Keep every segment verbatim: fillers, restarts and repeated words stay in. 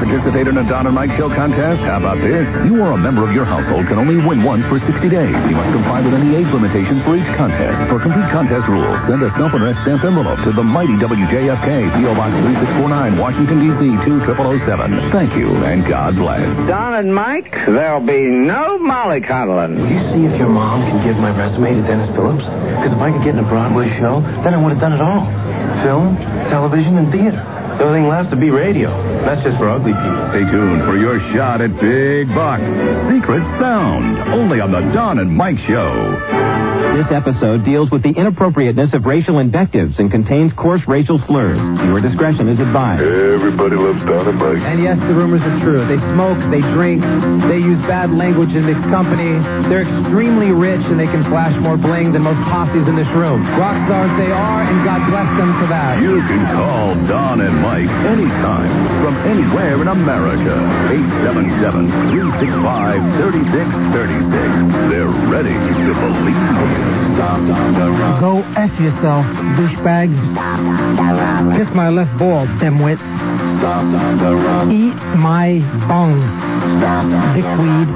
participate in a Don and Mike Show contest? How about this? You or a member of your household can only win once for sixty days. You must comply with any age limitations for each contest. For complete contest rules, send a self-addressed stamped envelope to the mighty W J F K, P O Box three six four nine, Washington, D C two zero zero zero seven. Thank you, and God bless. Don and Mike, there'll be no mollycoddling. Will you see if your mom can give my resume to Dennis Phillips? Because if I could get in a Broadway show, then I would have done it all. Film, television, and theater. The only thing left to be radio. That's just for ugly people. Stay tuned for your shot at big bucks. Secret Sound, only on the Don and Mike Show. This episode deals with the inappropriateness of racial invectives and contains coarse racial slurs. Your discretion is advised. Everybody loves Don and Mike. And yes, the rumors are true. They smoke, they drink, they use bad language in mixed company. They're extremely rich and they can flash more bling than most posses in this room. Rock stars they are, and God bless them for that. You can call Don and Mike anytime from anywhere in America. eight seven seven, three six five, three six three six. They're ready to believe you. Go F yourself, douchebag. Kiss my left ball, dimwit. Eat my bung, dickweed.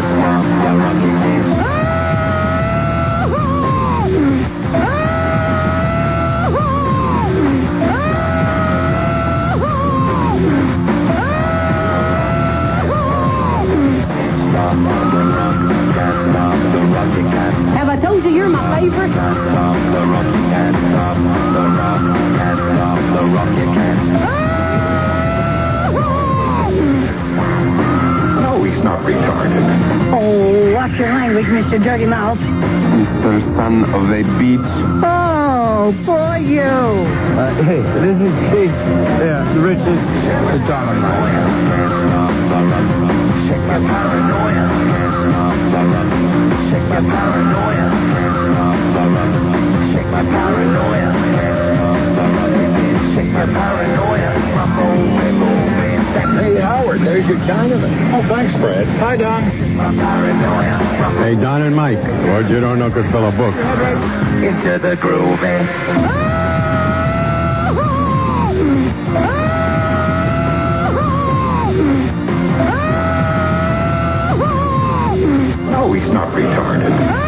Have I told you you're my favorite? No, he's not retarded. Oh, watch your language, Mister Dirty Mouth. Mister Son of a Beach. Oh, boy, you. Uh, hey, this is Steve. Yeah, the richest. The Don and Mike. Check my paranoia. Check my paranoia. Check my paranoia. Check my paranoia. Hey, Howard, there's your Chinaman. Oh, thanks, Fred. Hi, Don. Hey, Don and Mike. Roger Ornoco fill a book. Into the groove. No, he's not retarded.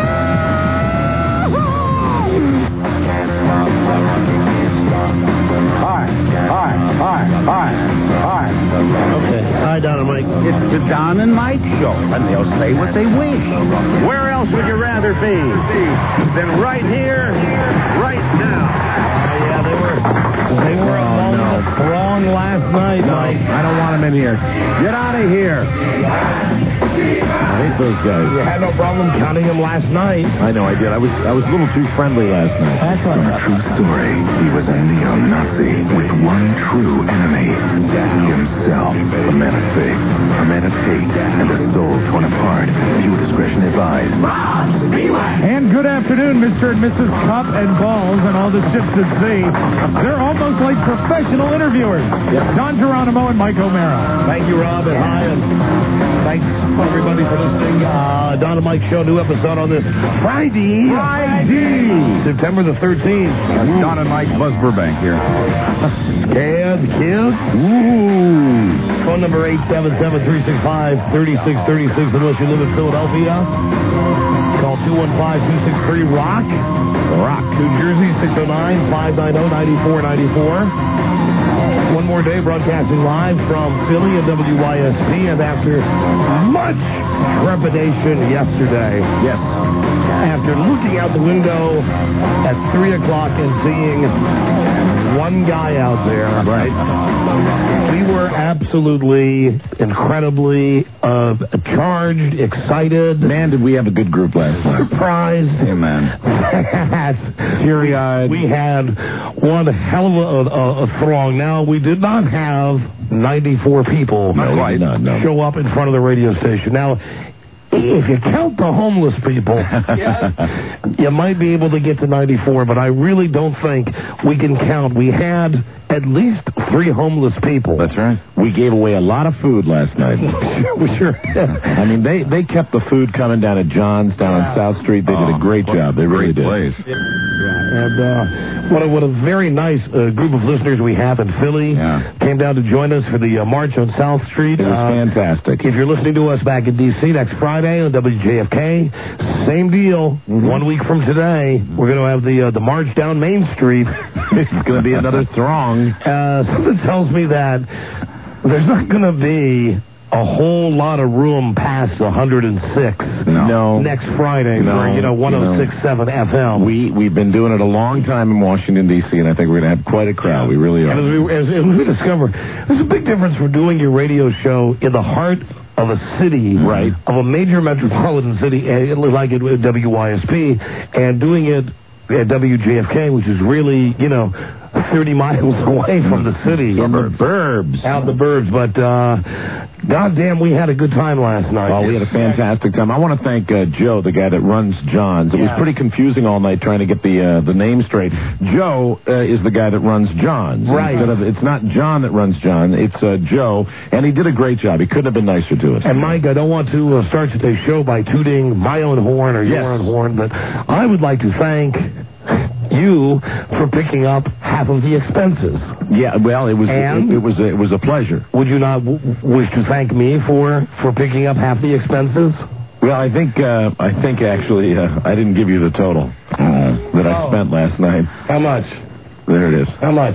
Hi, hi, hi, hi, hi. Okay. Hi, Don and Mike. It's the Don and Mike Show, and they'll say what they wish. Where else would you rather be than right here, right now? Uh, yeah, they were they were Oh, among no. the throng last night, No, Mike. I don't want him in here. Get out of here. I hate those guys. You had no problem counting him last night. I know I did. I was I was a little too friendly last night. That's From a true story, he was a neo-Nazi with one true enemy, himself. A man of faith, a man of hate, and a soul torn apart. Viewer discretion advised. And good afternoon, Mister and Missus Cup and Balls and all the ships at sea. They're almost like professional interviewers. Don Geronimo and Mike O'Mara. Thank you, Rob, and hi, and thanks everybody for listening. Uh, Don and Mike Show, new episode on this Friday. Friday. September the thirteenth. Don and Mike, Buzz Burbank here. Scared kids. Ooh. Phone number eight seven seven, three six five, three six three six unless you live in Philadelphia. Call two one five, two six three, ROCK. ROCK, New Jersey, six oh nine, five nine oh, nine four nine four. One more day broadcasting live from Philly and W Y S P, and after much trepidation yesterday. Yes. After looking out the window at three o'clock and seeing one guy out there, Right. we were absolutely, incredibly uh, charged, excited. Man, did we have a good group last night. Surprised. Hey, man. Teary-eyed. We had one hell of a, a, a throng. Now, we did not have ninety-four people Not quite. No, no. show up in front of the radio station. Now, if you count the homeless people, you might be able to get to ninety-four, but I really don't think we can count. We had at least three homeless people. That's right. We gave away a lot of food last night. we sure did. I mean, they, they kept the food coming down at John's down on South Street. They did a great job. They really did. And uh, What a, what a very nice uh, group of listeners we have in Philly. Yeah. Came down to join us for the uh, march on South Street. It was uh, fantastic. If you're listening to us back in D C next Friday on W J F K, same deal. Mm-hmm. One week from today, we're going to have the uh, the march down Main Street. It's going to be another throng. Uh, something tells me that there's not going to be a whole lot of room past one hundred six no. next Friday no. for, you know, one oh six point seven F M. We, we've been doing it a long time in Washington, D C, and I think we're going to have quite a crowd. We really are. And as we, as, as we discovered, there's a big difference for doing your radio show in the heart of a city, right, of a major metropolitan city, like at W Y S P, and doing it at W J F K, which is really, you know, thirty miles away from the city. In the burbs. Out in the burbs. But, uh, goddamn, we had a good time last night. Oh, we had a fantastic time. I want to thank uh, Joe, the guy that runs John's. It yeah. was pretty confusing all night trying to get the uh, the name straight. Joe uh, is the guy that runs John's. Right. Instead of, it's not John that runs John, it's uh, Joe, and he did a great job. He couldn't have been nicer to us. And, Mike, I don't want to uh, start today's show by tooting my own horn or yes. your own horn, but I would like to thank you for picking up half of the expenses. Yeah, well, it was and it, it was a, it was a pleasure. Would you not w- wish to thank me for, for picking up half the expenses? Well, I think uh, I think actually uh, I didn't give you the total uh, that I oh. spent last night. How much? There it is. How much?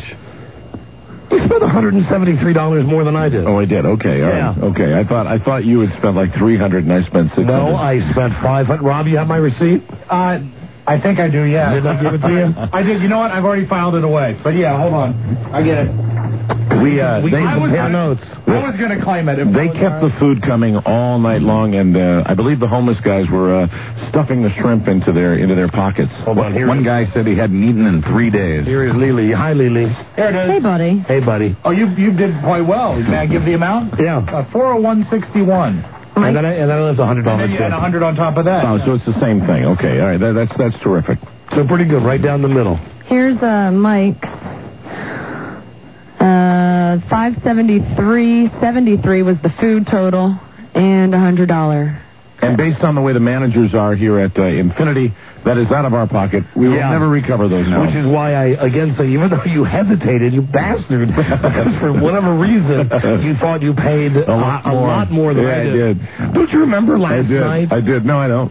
You spent one hundred seventy-three dollars more than I did. Oh, I did. Okay, all yeah. right. Okay, I thought I thought you had spent like three hundred, and I spent six hundred. No, I spent five hundred. Rob, you have my receipt? Uh, I think I do, yeah. Did I give it to you? I did. You know what? I've already filed it away. But yeah, hold on. I get it. We, uh, we they compare notes. I was going to claim it. If They kept the food coming all night long, and uh, I believe the homeless guys were uh, stuffing the shrimp into their into their pockets. Hold on, here. One guy said he hadn't eaten in three days. Here is Lily. Hi, Lily. Here it is. Hey, buddy. Hey, buddy. Oh, you you did quite well. May I give the amount? Yeah. Uh, four oh one sixty-one. And then I, and then I left one hundred And dollars. then you had one hundred on top of that. Oh, so it's the same thing. Okay, all right. That, that's that's terrific. So pretty good, right down the middle. Here's uh, Mike's. Uh, five seventy-three seventy-three was the food total, and a hundred dollar. And based on the way the managers are here at uh, Infinity, that is out of our pocket. We will Yeah. never recover those. No. Which is why I, again, say, even though you hesitated, you bastard, because for whatever reason, you thought you paid a, a lot a, more. a lot more than yeah, I did. I did. Don't you remember last I did. night? I did. No, I don't.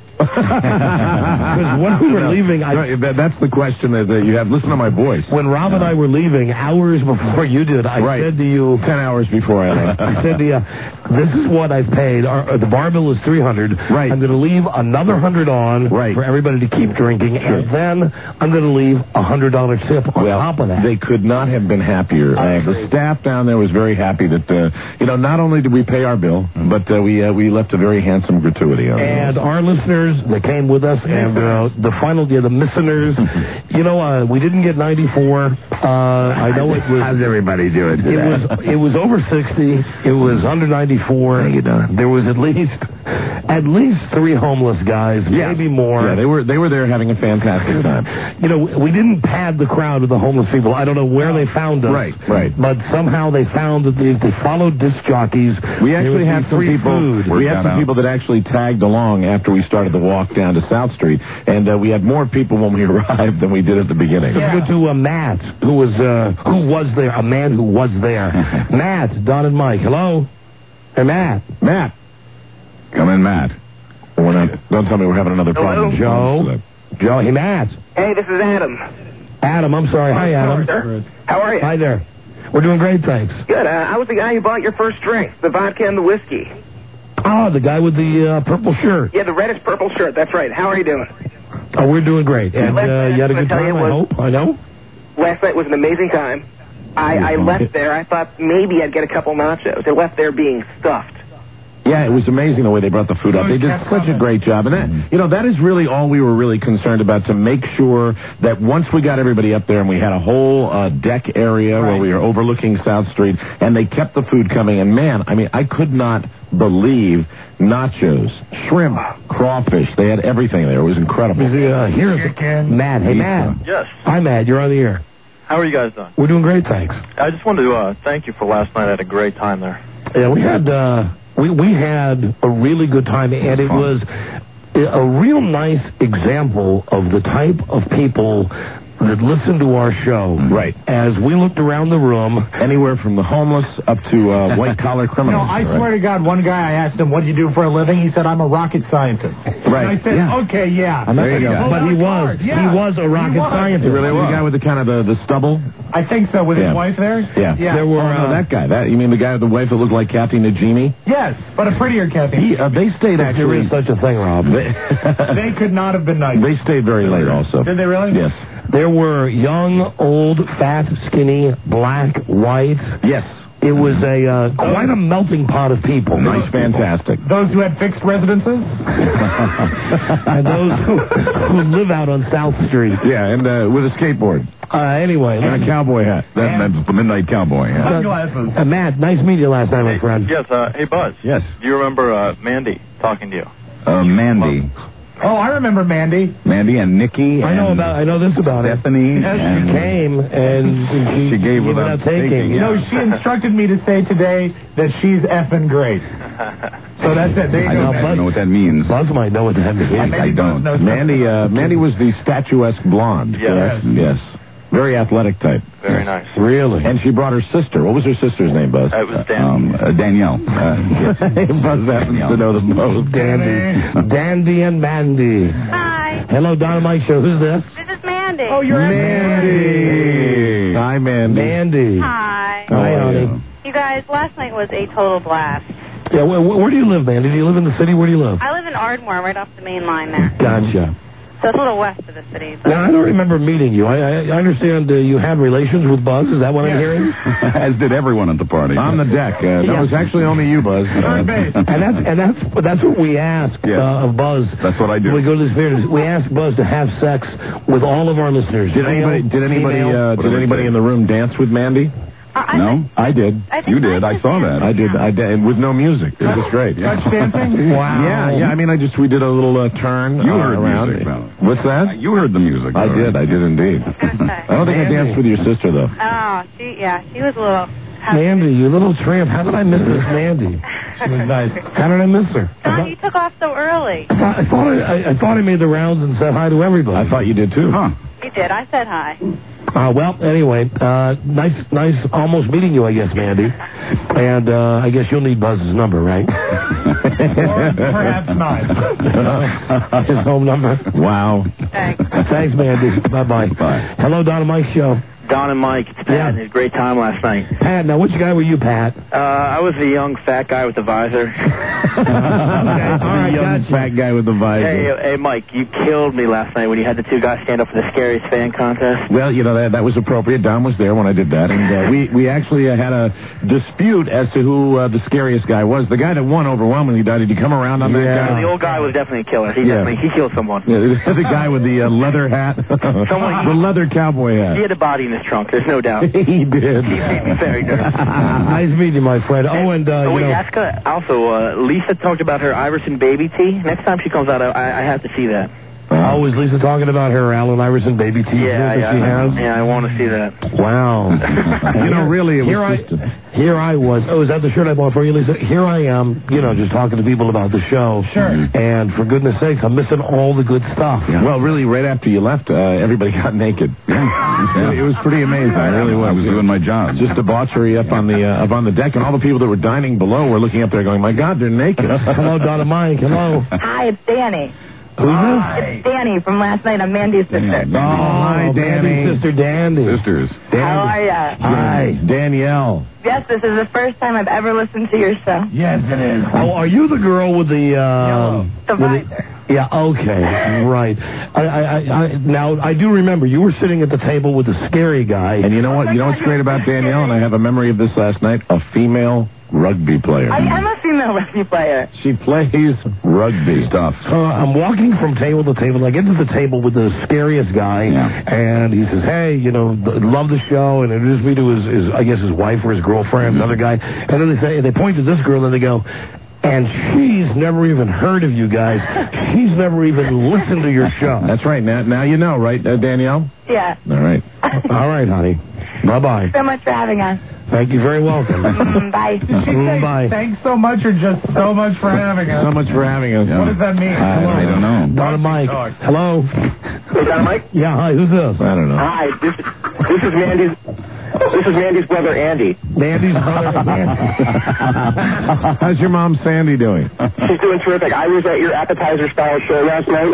Because when we were No. leaving, I, No, that, that's the question that, that you have. Listen to my voice. when Rob and I were leaving, hours before you did, I Right. said to you, Ten hours before I left. I said to you, this is what I've paid. Our, the bar bill is three hundred. Right. I'm going to leave another hundred on Right. for everybody to keep drinking, Sure. and then I'm going to leave a hundred dollar tip on Well, top of that. they could not have been happier. I Uh, agree. the staff down there was very happy that, uh, you know, not only did we pay our bill, but uh, we uh, we left a very handsome gratuity on it. And our listeners that came with us, and uh, the final, yeah, the listeners, you know, uh, we didn't get ninety-four. Uh, I know it was. How's everybody doing It was it was over sixty. It was under ninety-four. How you doing? There was at least at least three homeless guys, Yeah. maybe more. Yeah, they were they were there having a fantastic time. You know, we didn't pad the crowd with the homeless people. I don't know where they found us. Right, right. But somehow they found that they, they followed disc jockeys. We There actually would had be some free people. food. We had some people that actually tagged along after we started the walk down to South Street, and uh, we had more people when we arrived than we did at the beginning. Let's go to uh, Matt, who was uh, who was there, a man who was there. Matt, Don and Mike. Hello. Hey, Matt. Matt, come in, Matt. We're not, don't tell me we're having another problem. Joe. Joe. Hey, Matt. Hey, this is Adam. Adam, I'm sorry. Hi, Adam. Sir. How are you? Hi there. We're doing great, thanks. Good. Uh, I was the guy who bought your first drink, the vodka and the whiskey. Oh, the guy with the uh, purple shirt. Yeah, the reddish purple shirt. That's right. How are you doing? Oh, we're doing great. And Last uh, night, you had a I good tell time, you, I was- hope. I know. Last night was an amazing time. I, I left there. I thought maybe I'd get a couple nachos. I left there being stuffed. Yeah, it was amazing the way they brought the food up. They did such a great job. And that, you know, that is really all we were really concerned about, to make sure that once we got everybody up there and we had a whole uh, deck area where we were overlooking South Street, and they kept the food coming. And man, I mean, I could not believe nachos, shrimp, crawfish. They had everything there. It was incredible. Uh, here's Matt. Hey, Matt. Yes. Hi, Matt. You're on the air. How are you guys doing? We're doing great, thanks. I just wanted to uh, thank you for last night. I had a great time there. Yeah, we had uh, we we had a really good time, and it was a real nice example of the type of people that listened to our show. Right. As we looked around the room, anywhere from the homeless up to uh, white-collar criminals. No, I right? swear to God, one guy, I asked him, what do you do for a living? He said, I'm a rocket scientist. Right. And I said, yeah. okay, yeah. There you go. But he was. Yeah. He was a rocket He was. scientist. He really was. The guy with the kind of the, the stubble? I think so, with yeah. his wife there? Yeah. yeah. There were, oh, no, that guy. That You mean the guy with the wife that looked like Kathy Najimy? Yes, but a prettier Kathy. He, uh, they stayed actually... There is such a thing, Rob. They, they could not have been nice. They stayed very late also. Did they really? Yes. There were young, old, fat, skinny, black, white. Yes. It was a uh, quite a melting pot of people. Nice, fantastic. Those who had fixed residences? And those who, who live out on South Street. Yeah, and uh, with a skateboard. Uh, anyway. And a cowboy hat. That, that's the midnight cowboy hat. Sunglasses. Uh, Matt, nice meeting you last night, my friend. Yes, uh, hey, Buzz. Yes. Do you remember uh, Mandy talking to you? Uh, Mandy. Oh, I remember Mandy. Mandy and Nikki. I know and about. I know this about it. Stephanie. Yes, and She came and she, She gave without, without taking. taking, You know, yeah. she instructed me to say today that she's effing great. So that's it. There you I go, don't Mandy. know what that means. Buzz might know what that means. I, I don't. No, Mandy, uh, Mandy was the statuesque blonde. Yes. correct? Yes. Very athletic type. Very nice. Really? And she brought her sister. What was her sister's name, Buzz? It was Dan. Um, uh, Danielle. Uh, Buzz happens to know them both. Dandy. Dandy and Mandy. Hi, Hello, Dynamite Show. Who's this? this is Mandy. Oh, you're Mandy. Hi, Mandy. Mandy. Hi. How Hi, are honey. you? You guys, last night was a total blast. Yeah, where, where do you live, Mandy? Do you live in the city? Where do you live? I live in Ardmore, right off the main line there. Gotcha. So it's a little west of the city. But Now, I don't remember meeting you. I, I, I understand uh, you had relations with Buzz. Is that what I'm hearing? As did everyone at the party. On the deck. Uh, that Yeah. was actually only you, Buzz. Third base. And that's and that's that's what we ask Yeah. uh, of Buzz. That's what I do. When we go to this fair. We ask Buzz to have sex with all of our listeners. Did anybody? Did anybody? Uh, What do did they anybody say? in the room dance with Mandy? I, I No? think- I did. I think You did. I saw that. I did. I did, and with no music. It was great. Yeah. Touch dancing? Wow. Yeah, yeah. I mean, I just we did a little uh, turn. You uh, heard around. music, though. What's that? You heard the music. I though, did. right? I did indeed. Okay. I don't think I danced with your sister though. Oh, she, yeah, she was a little... Mandy, you little tramp. How did I miss this Mandy? She was nice. How did I miss her? Don, you took off so early. I thought I, thought I, I, I thought I made the rounds and said hi to everybody. I thought you did too. Huh. You did. I said hi. Uh, well, anyway, uh, nice, nice, almost meeting you, I guess, Mandy. And uh, I guess you'll need Buzz's number, right? Or perhaps not. His home number. Wow. Thanks. Thanks, Mandy. Bye-bye. Bye. Hello, Don and Mike Show. Don and Mike, it's Pat. Yeah. It was a great time last night. Pat, now which guy were you, Pat? Uh, I was the young fat guy with the visor. Okay, all right, young gotcha. fat guy with the visor. Hey, hey, Mike, you killed me last night when you had the two guys stand up for the scariest fan contest. Well, you know, that, that was appropriate. Don was there when I did that. And uh, we, we actually uh, had a dispute as to who uh, the scariest guy was. The guy that won overwhelmingly died. Did you come around on that Yeah. guy? The old guy was definitely a killer. He Yeah. definitely he killed someone. Yeah, the guy with the uh, leather hat. Someone- the leather cowboy hat. He had a body in his trunk. There's no doubt. He did. He made me very nervous. Nice meeting you, my friend. Oh, and, uh, oh, you wait, know... ask her. Also, uh, Lisa talked about her Iverson baby tea. Next time she comes out, I, I have to see that. Oh, is Lisa talking about her Allen Iverson baby tea Yeah, that yeah, she has? yeah. I want to see that. Wow. You know, really, it was here just... I, here I was. Oh, is that the shirt I bought for you, Lisa? Here I am, you know, just talking to people about the show. Sure. And for goodness sakes, I'm missing all the good stuff. Yeah. Well, really, right after you left, uh, everybody got naked. Yeah. It was pretty amazing. It really was. I was doing my job. Just debauchery up on the uh, up on the deck, and all the people that were dining below were looking up there going, my God, they're naked. Hello, Donna Mike. Hello. Hi, it's Danny. Who's this? It's Danny from last night. I'm Mandy's sister. Oh, hi, Danny. Mandy's sister Danny. Sisters. How are ya? Hi, Danielle. Yes, this is the first time I've ever listened to your show. Yes, it is. Oh, are you the girl with the... Uh, The with visor. Yeah, okay, right. I, I, I, I, now, I do remember you were sitting at the table with the scary guy. And you know what? You know what's great about Danielle, and I have a memory of this last night? A female rugby player. I am a female rugby player. She plays rugby stuff. So I'm walking from table to table. I get to the table with the scariest guy, Yeah. and he says, "Hey, you know, th- love the show," and introduces me to his, his, I guess, his wife or his girlfriend, another guy. And then they say, they point to this girl, and they go, "And she's never even heard of you guys. She's never even listened to your show." That's right. Now, now you know, right, uh, Danielle? Yeah. All right. All right, honey. Bye bye. Thanks so much for having us. Thank you very welcome. Bye. Did she say Bye. thanks so much or just so much for having us? So much for having us. What does that mean? I, I don't know. Donna Mike. Hello. Hey, Donna Mike? Yeah, hi, who's this? I don't know. Hi, this, this is Mandy's... This is Mandy's brother, Andy. Mandy's brother, Andy. How's your mom, Sandy, doing? She's doing terrific. I was at your appetizer-style show last night.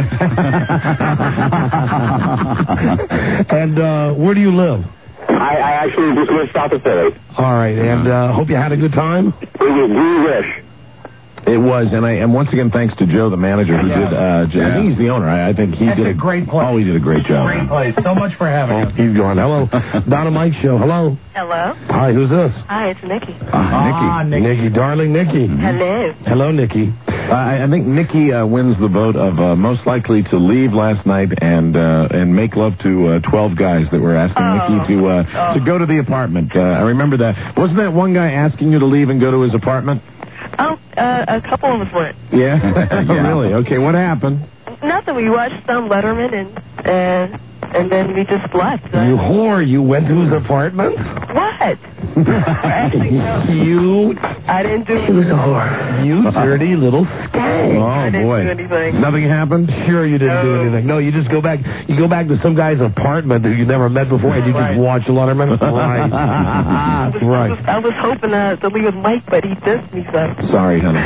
And uh, where do you live? I, I actually live south of Philly. All right, and uh, hope you had a good time. It was ghoulish. It was, and I and once again, thanks to Joe, the manager, who Yeah. did. Uh, J- I think he's the owner. I, I think he That's did a great place. Oh, he did a great job. Great place. So much for having us. He's going. Hello. Donna Mike Show. Hello. Hello. Hi, who's this? Hi, it's Nikki. Ah, Nick. Nikki, darling Nikki. Hello. Hello, Nikki. Uh, I, I think Nikki uh, wins the vote of uh, most likely to leave last night and uh, and make love to uh, twelve guys that were asking Oh. Nikki to uh, Oh. to go to the apartment. Uh, I remember that. Wasn't that one guy asking you to leave and go to his apartment? Oh, uh, a couple of us went. Yeah. Really? Okay. What happened? Nothing. We watched some Letterman and and and then we just left. You whore, you went to his apartment? What? Actually, no. You, I didn't do he was a whore. You dirty little skank. Oh, I didn't boy. do anything. Nothing happened? Sure you didn't do No. anything. No, you just go back, you go back to some guy's apartment that you never met before and you Right. just watch Letterman? Right. I was, I Right. was, I was hoping uh, to leave with Mike, but he dissed me, so. Sorry, honey.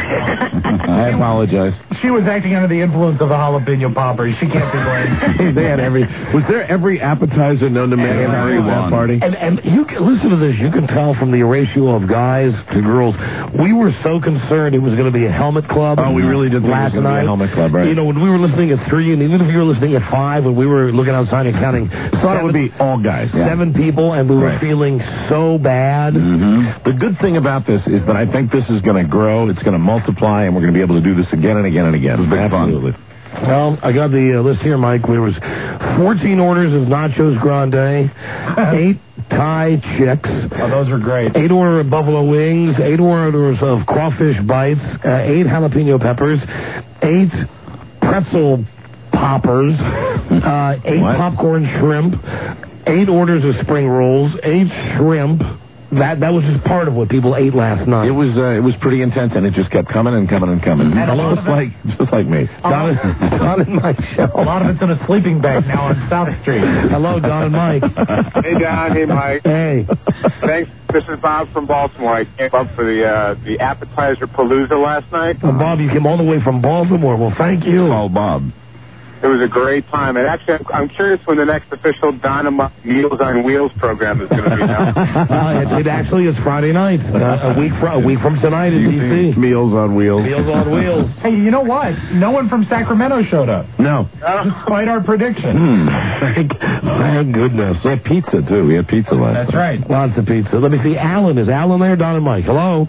I apologize. She was acting under the influence of the jalapeno poppers. She can't be blamed. They had every. Was there every appetizer known to man at that party? And and you can listen to this. You can tell from the ratio of guys to girls. We were so concerned it was going to be a helmet club. Oh, we really did think it was last gonna be a night. helmet club, right? You know, when we were listening at three, and even if you were listening at five, when we were looking outside and counting, Thought it would be all guys. seven people, and we were Right. feeling so bad. Mm-hmm. The good thing about this is that I think this is going to grow. It's going to multiply, and we're going to be able to do this again and again and again. It's Absolutely. Fun. Well, I got the uh, list here, Mike. There was fourteen orders of nachos grande, eight Thai chicks. Oh, those were great. Eight orders of buffalo wings, eight orders of crawfish bites, uh, eight jalapeno peppers, eight pretzel poppers, uh, eight What? popcorn shrimp, eight orders of spring rolls, eight shrimp. That that was just part of what people ate last night. It was uh, it was pretty intense, and it just kept coming and coming and coming. And a lot just of it- like just like me. Don, Don and Mike show. A lot of it's in a sleeping bag now on South Street. Hello, Don and Mike. Hey, Don. Hey, Mike. Hey. Thanks. This is Bob from Baltimore. I came up for the uh, the appetizer palooza last night. Well, Bob, you came all the way from Baltimore. Well, thank you. Oh, Bob. It was a great time. And actually, I'm, I'm curious when the next official Dynamite Meals on Wheels program is going to be now. uh, it, it actually is Friday night, uh, a week fr- a week from tonight in D C. Meals on Wheels. Meals on Wheels. Hey, you know what? No one from Sacramento showed up, No. despite our prediction. Hmm. Thank, thank goodness. We had pizza too. We had pizza last. That's night. right. Lots of pizza. Let me see. Alan is Alan there? Don and Mike. Hello.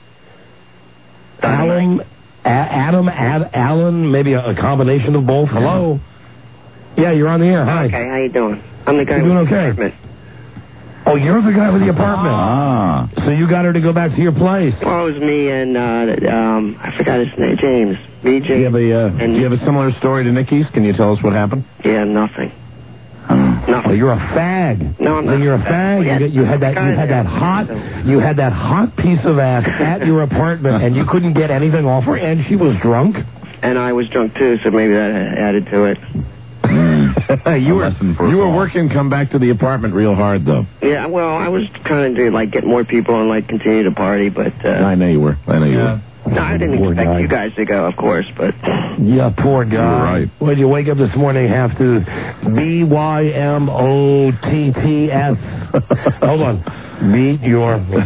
Alan, A- Adam, Ad, Alan. Maybe a, a combination of both. Hello. Yeah, you're on the air. Hi. Okay, how you doing? I'm the guy You doing with the okay? apartment. Oh, you're the guy with the apartment. Ah. So you got her to go back to your place. Well, it was me and, uh, um, I forgot his name, James. Me, Do you have James. a uh, And- Do you have a similar story to Nikki's? Can you tell us what happened? Yeah, nothing. Oh, you're a fag. No, I'm When not. you're a fag, Yeah, you, get, you had that you had that hot you had that hot piece of ass at your apartment, and you couldn't get anything off her, and she was drunk. And I was drunk, too, so maybe that added to it. you were you were working come back to the apartment real hard though. Yeah, well, I was trying to, like, get more people and, like, continue to party, but, uh... I know you were. I know you were. No, I didn't Poor expect guy. you guys to go, of course, but... Yeah, poor guy. You're right. When you wake up this morning, have to B Y M O T T S. Hold on. Beat your. Did you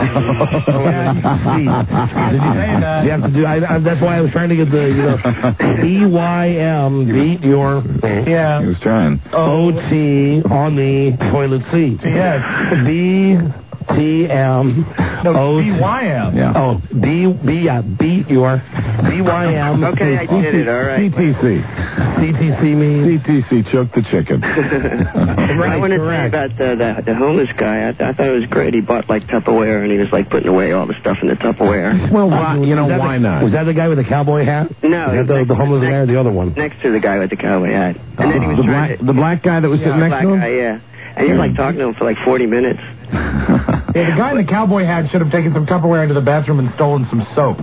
You have to do. I, I, that's why I was trying to get the you know B Y M beat your. Yeah. He was trying. O T on the toilet seat. Yes. B T M. No, B Y M. Yeah. Oh, B B yeah, beat your B Y M. Okay, I did it, all right. C T C. C T C means C T C, choke the chicken. I want to say about uh, the, the homeless guy. I, th- I thought it was great. He bought, like, Tupperware, and he was, like, putting away all the stuff in the Tupperware. Well, why, you know, Was that why the, not? Was that the guy with the cowboy hat? No, Was that the, next- the homeless next- guy or the other one? Next to the guy with the cowboy hat. And then he was the trying black to... the black guy that was Yeah, sitting next black to him? guy, yeah. And he was, like, talking to him for, like, forty minutes. Yeah, the guy in the cowboy hat should have taken some Tupperware into the bathroom and stolen some soap.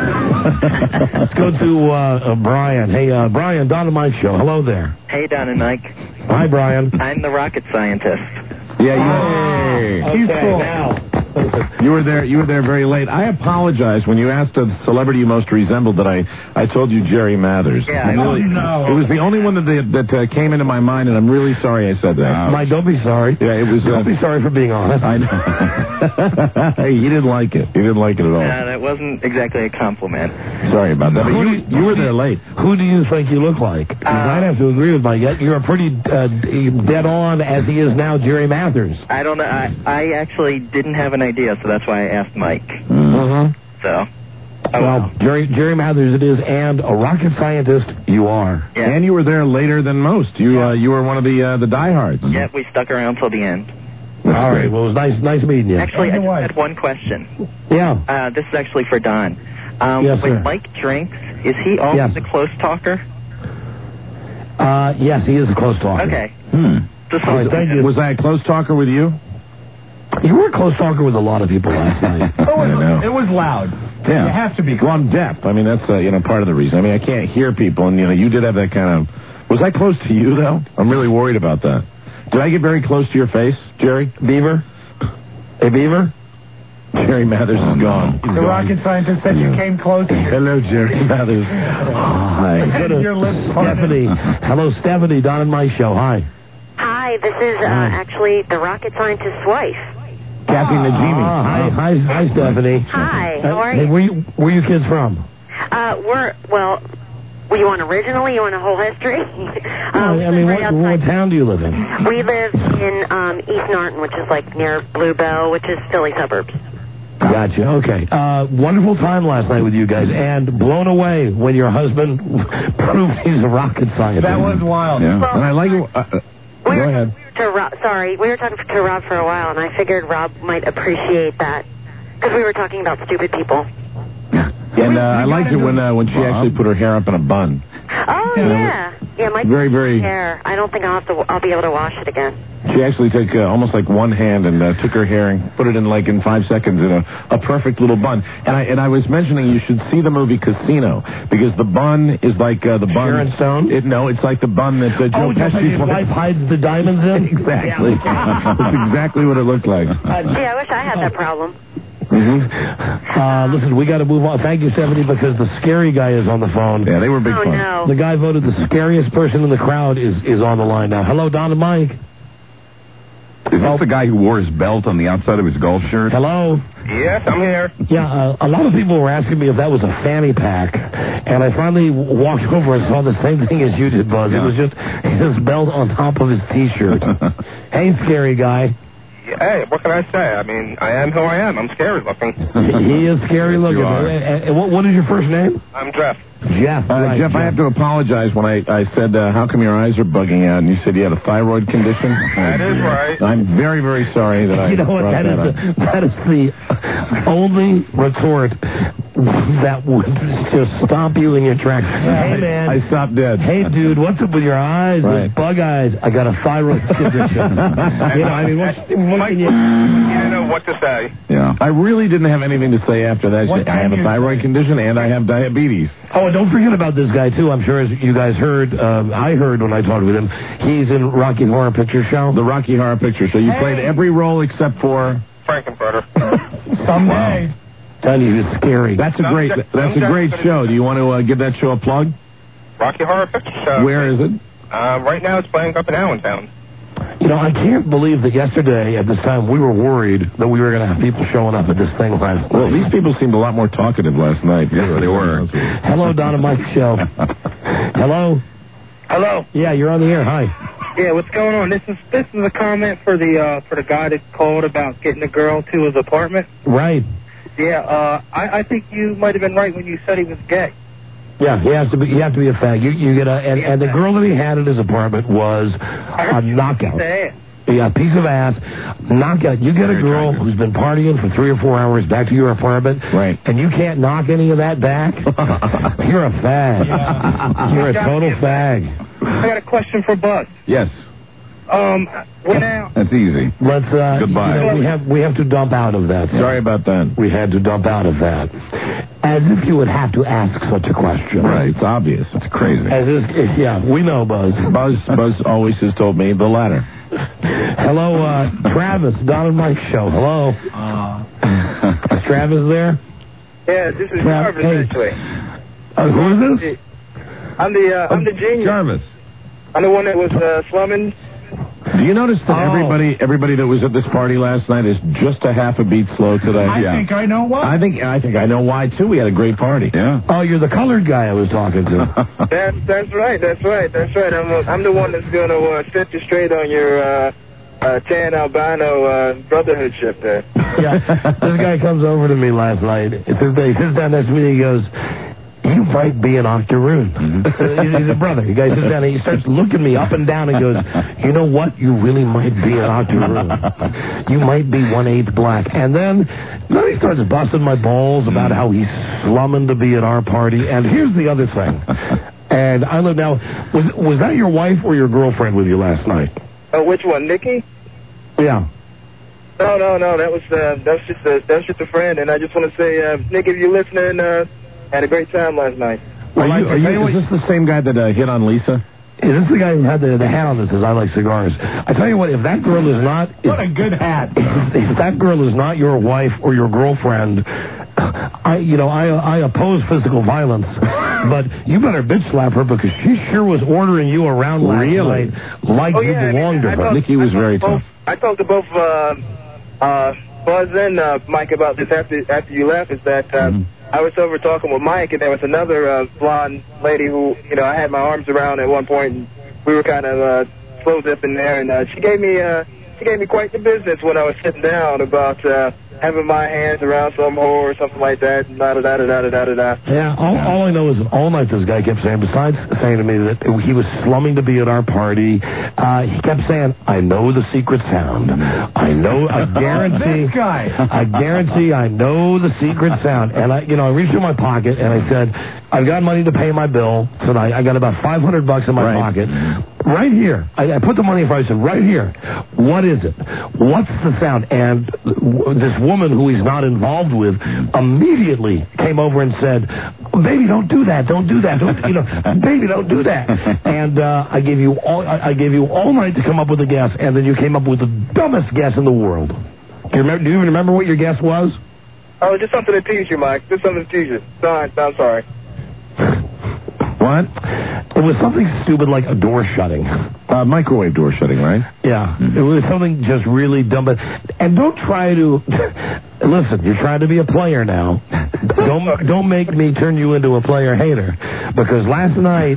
Let's go to uh, uh, Brian. Hey, uh, Brian, Don and Mike Show. Hello there. Hey, Don and Mike. Hi, Brian. I'm the rocket scientist. Yeah, you, Oh, he's okay, cool. now. You were there. You were there very late. I apologize when you asked the celebrity you most resembled. That I, I told you Jerry Mathers. Yeah, I really, oh, no. It was the only one that that, that uh, came into my mind, and I'm really sorry I said that. Mike, don't be sorry. Yeah, it was. Don't Uh, be sorry for being honest. I know. Hey, he didn't like it. He didn't like it at all. Uh, that wasn't exactly a compliment. Sorry about that. But you, you were there late. Who do you think you look like? Uh, I'd have to agree with Mike. You're a pretty uh, dead on as he is now, Jerry Mathers. I don't know. I, I actually didn't have an idea, so that's why I asked Mike. Uh-huh. So. Oh, well, wow. Jerry, Jerry Mathers it is, and a rocket scientist you are. Yeah. And you were there later than most. You uh, you were one of the uh, the diehards. Yeah, we stuck around till the end. That's All right. great. Well, it was nice nice meeting you. Actually, I just had one question. Yeah. Uh, this is actually for Don. Um, Yes, when sir. Mike drinks, is he always Yes. a close talker? Uh, yes, he is a close talker. Okay. Hmm. Just All right, thank you. Was I a close talker with you? You were a close talker with a lot of people last night. Oh, I know. it was loud. Yeah. You have to be. Well, I'm deaf. I mean, that's uh, you know part of the reason. I mean, I can't hear people, and you know, you did have that kind of. Was I close to you though? I'm really worried about that. Did I get very close to your face, Jerry? Beaver? Hey, Beaver? Jerry Mathers is gone. He's The gone. rocket scientist said you came close. Hello, Jerry Mathers. Hi. Go to Your lips parted. Stephanie. Hello, Stephanie. Don and Mike Show. Hi. Hi, this is uh, Hi. actually the rocket scientist's wife. Kathy Najimy. Ah, hi, hi, hi, Stephanie. Hi, how are Hey, you? where you? Where you kids from? Uh, we're, well, well, you want originally? You want a whole history? um, I mean, right what, what outside- town do you live in? We live in um, East Norton, which is like near Bluebell, which is Philly suburbs. Gotcha. Okay. Uh, wonderful time last night with you guys, and blown away when your husband proved he's a rocket scientist. That was wild. Yeah. Well, and I like it. Uh, uh, We go were, ahead. to Rob, sorry, we were talking to Rob for a while, and I figured Rob might appreciate that because we were talking about stupid people. And uh, I liked it when uh, when she actually put her hair up in a bun. Oh yeah, yeah. My Very, very- hair. I don't think I'll have to. I'll be able to wash it again. She actually took uh, almost like one hand and uh, took her hair and put it in like in five seconds in a, a perfect little bun. And I and I was mentioning you should see the movie Casino because the bun is like uh, the bun. Sharon Stone? It, no, it's like the bun that uh, Joe Oh, Pesci. his wife hides the diamonds in? Exactly. That's exactly what it looked like. Gee, I wish I had that problem. Mm-hmm. Uh, listen, we got to move on. Thank you, Stephanie, because the scary guy is on the phone. Yeah, they were big Oh, fun. no. The guy voted the scariest person in the crowd is, is on the line now. Hello, Don and Mike. Is this the guy who wore his belt on the outside of his golf shirt? Hello. Yes, I'm here. Yeah, uh, a lot of people were asking me if that was a fanny pack, and I finally w- walked over and saw the same thing as you did, Buzz. Yeah. It was just his belt on top of his T-shirt. Hey, scary guy. Hey, what can I say? I mean, I am who I am. I'm scary looking. He is scary Yes, looking. you are. And, and what, what is your first name? I'm Jeff. Jeff. Uh, right, Jeff, I have to apologize when I, I said, uh, how come your eyes are bugging out? And you said you had a thyroid condition. That is right. I'm very, very sorry that I You know what? brought That is, that the, up. that is the only retort that would just stop you in your tracks. Hey, man. I stopped dead. Hey, dude, what's up with your eyes? Right. Those bug eyes. I got a thyroid condition. You know, I mean, what's, what Mike, can you... you didn't know what to say. Yeah. I really didn't have anything to say after that. What I have a can you thyroid condition and I have diabetes. Oh, and don't forget about this guy, too. I'm sure as you guys heard, um, I heard when I talked with him, he's in Rocky Horror Picture Show. The Rocky Horror Picture Show. You Hey. played every role except for... Frankenfurter. Someday. Tell you, it's scary. That's a great. That's a great show. Do you want to uh, give that show a plug? Rocky Horror Picture Show. Where is it? Uh, right now it's playing up in Allentown. You know, I can't believe that yesterday at this time we were worried that we were going to have people showing up at this thing last night. Well, these people seemed a lot more talkative last night. Yes, they were. Hello, Don and Mike Show. Hello. Hello. Yeah, you're on the air. Hi. Yeah, what's going on? This is this is a comment for the uh, for the guy that called about getting a girl to his apartment. Right. Yeah, uh, I, I think you might have been right when you said he was gay. Yeah, he has to be. You have to be a fag. You you get a and, and the girl that he had at his apartment was a knockout. Yeah, piece of ass, knockout. You get a girl who's been partying for three or four hours back to your apartment, right? And you can't knock any of that back. You're a fag. Yeah. You're a total fag. I got a question for Buzz. Yes. Um, well, now, That's easy. Let's, uh, Goodbye. you know, we have, we have to dump out of that. Sorry about that. We had to dump out of that. As if you would have to ask such a question. Right, it's obvious. It's crazy. As if, yeah, we know, Buzz. Buzz, Buzz always has told me the latter. Hello, uh, Travis, Don and Mike show. Hello. Uh, Is Travis there? yeah, this is Trav- Jarvis, hey. actually. Uh, who is this? I'm the, uh, I'm the genius. Jarvis. I'm the one that was uh, slumming. Do you notice that Oh. everybody everybody that was at this party last night is just a half a beat slow today? I yeah. think I know why. I think I think I know why too. We had a great party. Yeah. Oh, you're the colored guy I was talking to. That's that's right. That's right. That's right. I'm uh, I'm the one that's gonna uh, set you straight on your uh, uh, tan albino uh, brotherhood ship there. Yeah. This guy comes over to me last night. He sits he sits down next to me and he goes, "You might be an octoroon." He's a brother. The guy sits down and he starts looking me up and down and goes, "You know what? You really might be an octoroon. You might be one-eighth black." And then, then he starts busting my balls about how he's slumming to be at our party. And here's the other thing. And I look now, was was that your wife or your girlfriend with you last night? Uh, which one, Nikki? Yeah. No, no, no. That was uh, that was just a that was just a friend. And I just want to say, uh, Nikki, if you're listening, uh, had a great time last night. Are you, are you, Well, is this the same guy that uh, hit on Lisa? Is this the guy who had the, the hat on that says, "I like cigars"? I tell you what, if that girl is not... What a good hat. If, if that girl is not your wife or your girlfriend, I, you know, I I oppose physical violence, but you better bitch slap her because she sure was ordering you around last Really? night like Oh, you yeah, belonged I to her. thought- Nikki was I very talked to tough. both- I talked to both uh, uh, Buzz and uh, Mike about this after after you left. Is that uh, Mm-hmm. I was over talking with Mike, and there was another uh, blonde lady who, you know, I had my arms around at one point, and we were kind of uh, slow zipping there, and uh, she gave me uh, she gave me quite the business when I was sitting down about uh, having my hands around some whore or something like that. Da da da da da da da da. Yeah, all, all I know is all night this guy kept saying, besides saying to me that he was slumming to be at our party, uh, he kept saying, "I know the secret sound. I know, I guarantee, This guy. I guarantee I know the secret sound." And I, you know, I reached in my pocket and I said, "I've got money to pay my bill tonight. I got about five hundred bucks in my Right. pocket. Right here." I, I put the money in front. I said, "Right here. What is it? What's the sound?" And w- this woman who he's not involved with immediately came over and said, "Baby, don't do that. Don't do that. Don't, you know, baby, don't do that." And uh, I gave you all. I, I gave you all night to come up with a guess, and then you came up with the dumbest guess in the world. Do you remember? Do you even remember what your guess was? Oh, just something to tease you, Mike. Just something to tease you. Sorry, I'm sorry. What? It was something stupid like a door shutting. Uh, microwave door shutting, right? Yeah. It was something just really dumb. But, and don't try to... Listen, you're trying to be a player now. Don't don't make me turn you into a player hater. Because last night...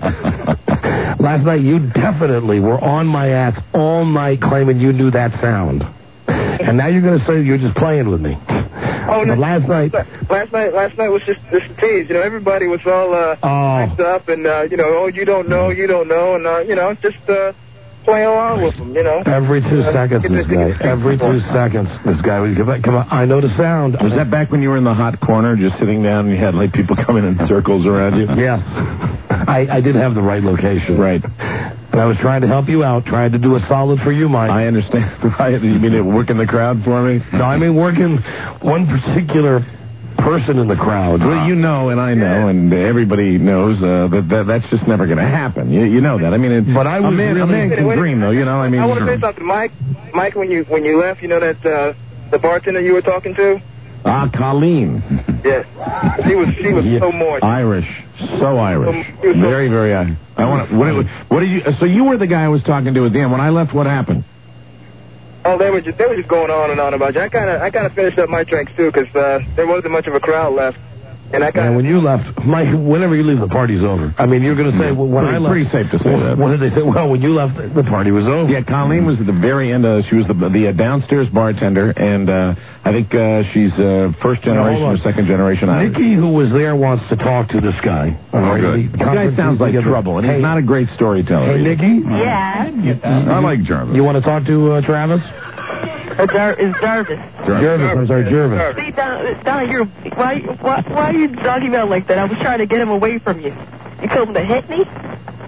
last night you definitely were on my ass all night claiming you knew that sound. And now you're going to say you're just playing with me. Oh, But last night... Last night, last night was just just a tease. You know, everybody was all uh, Oh. hyped up, and uh, you know, oh, you don't know, you don't know, and uh, you know, just uh, playing along with them. You know, Every two Uh, seconds, get this the- guy. get the- Every two seconds, this guy would come, come on, I know the sound. Was that back when you were in the hot corner, just sitting down, and you had like people coming in circles around you? Yes. I, I did have the right location. Right. And I was trying to help you out, trying to do a solid for you, Mike. I understand. You mean it working the crowd for me? No, I mean working one particular person in the crowd. Well, you know, and I know, and everybody knows uh, that, that that's just never going to happen. You, you know that. I mean, it, But I was a man, a really- man can dream, though. You know, I mean, I want to say something, Mike. Mike, when you when you left, you know that uh, the bartender you were talking to. ah, Colleen, Yes, she was she was Yeah, so moist. Irish, so Irish, Um, he was so- very, very. Uh, I want. What, what did you? So you were the guy I was talking to at the end. When I left, what happened? Oh, they were just they were just going on and on about you. I kind of I kind of finished up my drinks too because uh, there wasn't much of a crowd left, and I kind And of. when you left, Mike, whenever you leave, the party's over. I mean, you're going to say, well, when Pretty- I left... pretty safe to say that. What did they say? Well, when you left, the party was over. Yeah, Colleen was at the very end. Uh, she was the the uh, downstairs bartender, and uh, I think uh, she's uh, first generation hold or on. second generation Irish. Nikki, who was there, wants to talk to this guy. All right? good. The The guy conference sounds is like together. trouble, and Hey, he's not a great storyteller. Hey, either. Nikki? Yeah. I like Jarvis. You want to talk to uh, Travis? Uh, Jar- is Jarvis. Jervis. I'm sorry, Jervis. See, Donna, Donna, you're, why, why, why are you talking about it like that? I was trying to get him away from you. You told him to hit me?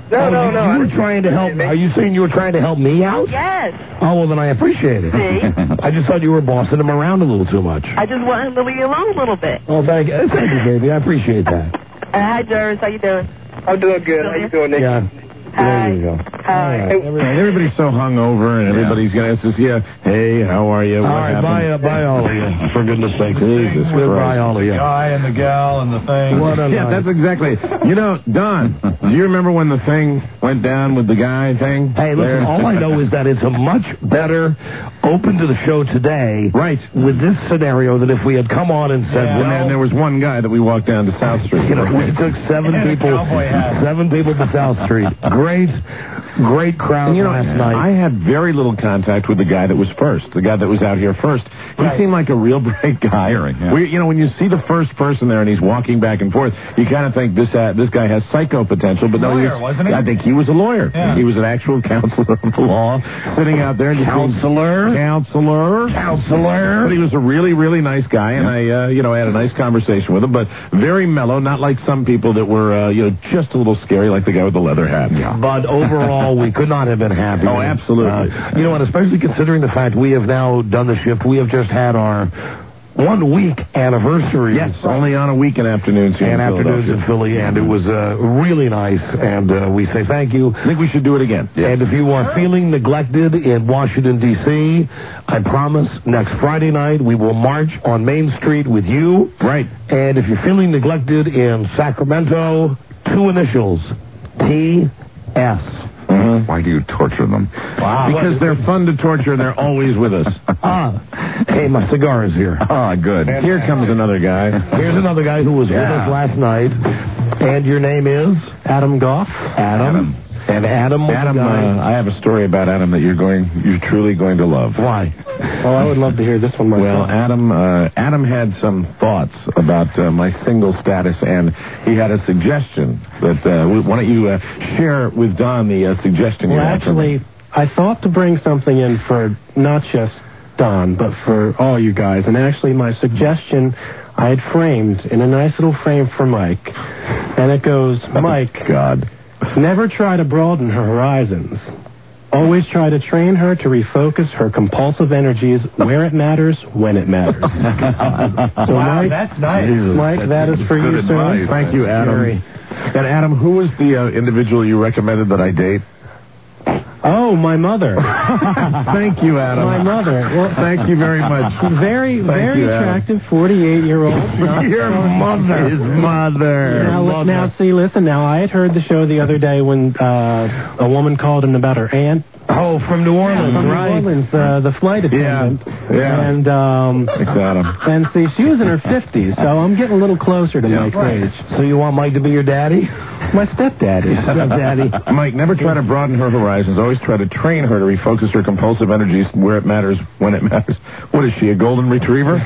No, oh, no, you, no. You were trying to help. Are you saying you were trying to help me out? Yes. Oh, well, then I appreciate it. See? I just thought you were bossing him around a little too much. I just wanted to leave you alone a little bit. Oh, thank you. Thank you, baby. I appreciate that. Uh, hi, Jervis. How you doing? I'm doing good. How you doing, Nick? Yeah. Hi. There you go. Hi. Hey, everybody's so hungover, and everybody's going to ask us, yeah, hey, how are you? What All right, happened? bye, uh, bye all of you. For goodness sake. Jesus Bye Christ. all of you. Guy and the gal and the thing. What a Yeah, night. that's exactly. You know, Don, do you remember when the thing went down with the guy thing? Hey, listen, There? all I know is that it's a much better open to the show today. Right. With this scenario than if we had come on and said, Yeah, well, and then there was one guy that we walked down to South Street. you know, we took seven And a people, cowboy hat. seven people to South Street. Great, great crowd And, you know, last night. I had very little contact with the guy that was first, the guy that was out here first. He Right. seemed like a real bright guy. yeah. We, you know, when you see the first person there and he's walking back and forth, you kind of think this uh, this guy has psycho potential, but no, he Lawyer, was, wasn't he? I think he was a lawyer. Yeah. He was an actual counselor of the law, sitting out there. And just being- Counselor? Counselor. Counselor? But he was a really, really nice guy, and I, uh, you know, I had a nice conversation with him, but very mellow, not like some people that were, uh, you know, just a little scary, like the guy with the leather hat. Yeah. But overall, we could not have been happier. Oh, absolutely. Uh, you know, and especially considering the fact we have now done the shift, we have just had our one week anniversary. Yes, only on a weekend afternoons here and in afternoons in Philly, and it was uh, really nice, and uh, we say thank you. I think we should do it again. And if you are feeling neglected in Washington, D C, I promise next Friday night we will march on Main Street with you. Right. And if you're feeling neglected in Sacramento, two initials, T S. Mm-hmm. Why do you torture them? Wow. Because they're fun to torture and they're always with us. Ah, hey, my cigar is here. Ah, good. Here comes another guy. Here's another guy who was with Yeah. us last night. And your name is? Adam Goff. Adam. And Adam was Adam, the guy. uh, I have a story about Adam that you're going, you're truly going to love. Why? Well, I would love to hear this one myself. Well, Adam, uh, Adam had some thoughts about uh, my single status, and he had a suggestion that. Uh, why don't you uh, share with Don the uh, suggestion you Well, had for me? actually, I thought to bring something in for not just Don, but for all you guys. And actually, my suggestion I had framed in a nice little frame for Mike. And it goes, Mike, God, never try to broaden her horizons. Always try to train her to refocus her compulsive energies where it matters, when it matters. So, Wow, Mike, that's nice. Mike, that is for you, sir. Thank you, Adam. Very. And Adam, who was the uh, individual you recommended that I date? Oh, my mother. Thank you, Adam. My mother. Well, thank you very much. Very, Thank very you, Adam. attractive forty-eight-year-old. Your mother. His mother. Now, li- Mother. now, see, listen. Now, I had heard the show the other day when uh, a woman called in about her aunt. Oh, from New Orleans, From right? New Orleans, uh, the flight attendant. yeah. And um, Thanks, Adam. and see, she was in her fifties, so I'm getting a little closer to Mike's age. So you want Mike to be your daddy? My stepdaddy. Stepdaddy. Mike, never try to broaden her horizons. Always try to train her to refocus her compulsive energies where it matters, when it matters. What is she, a golden retriever?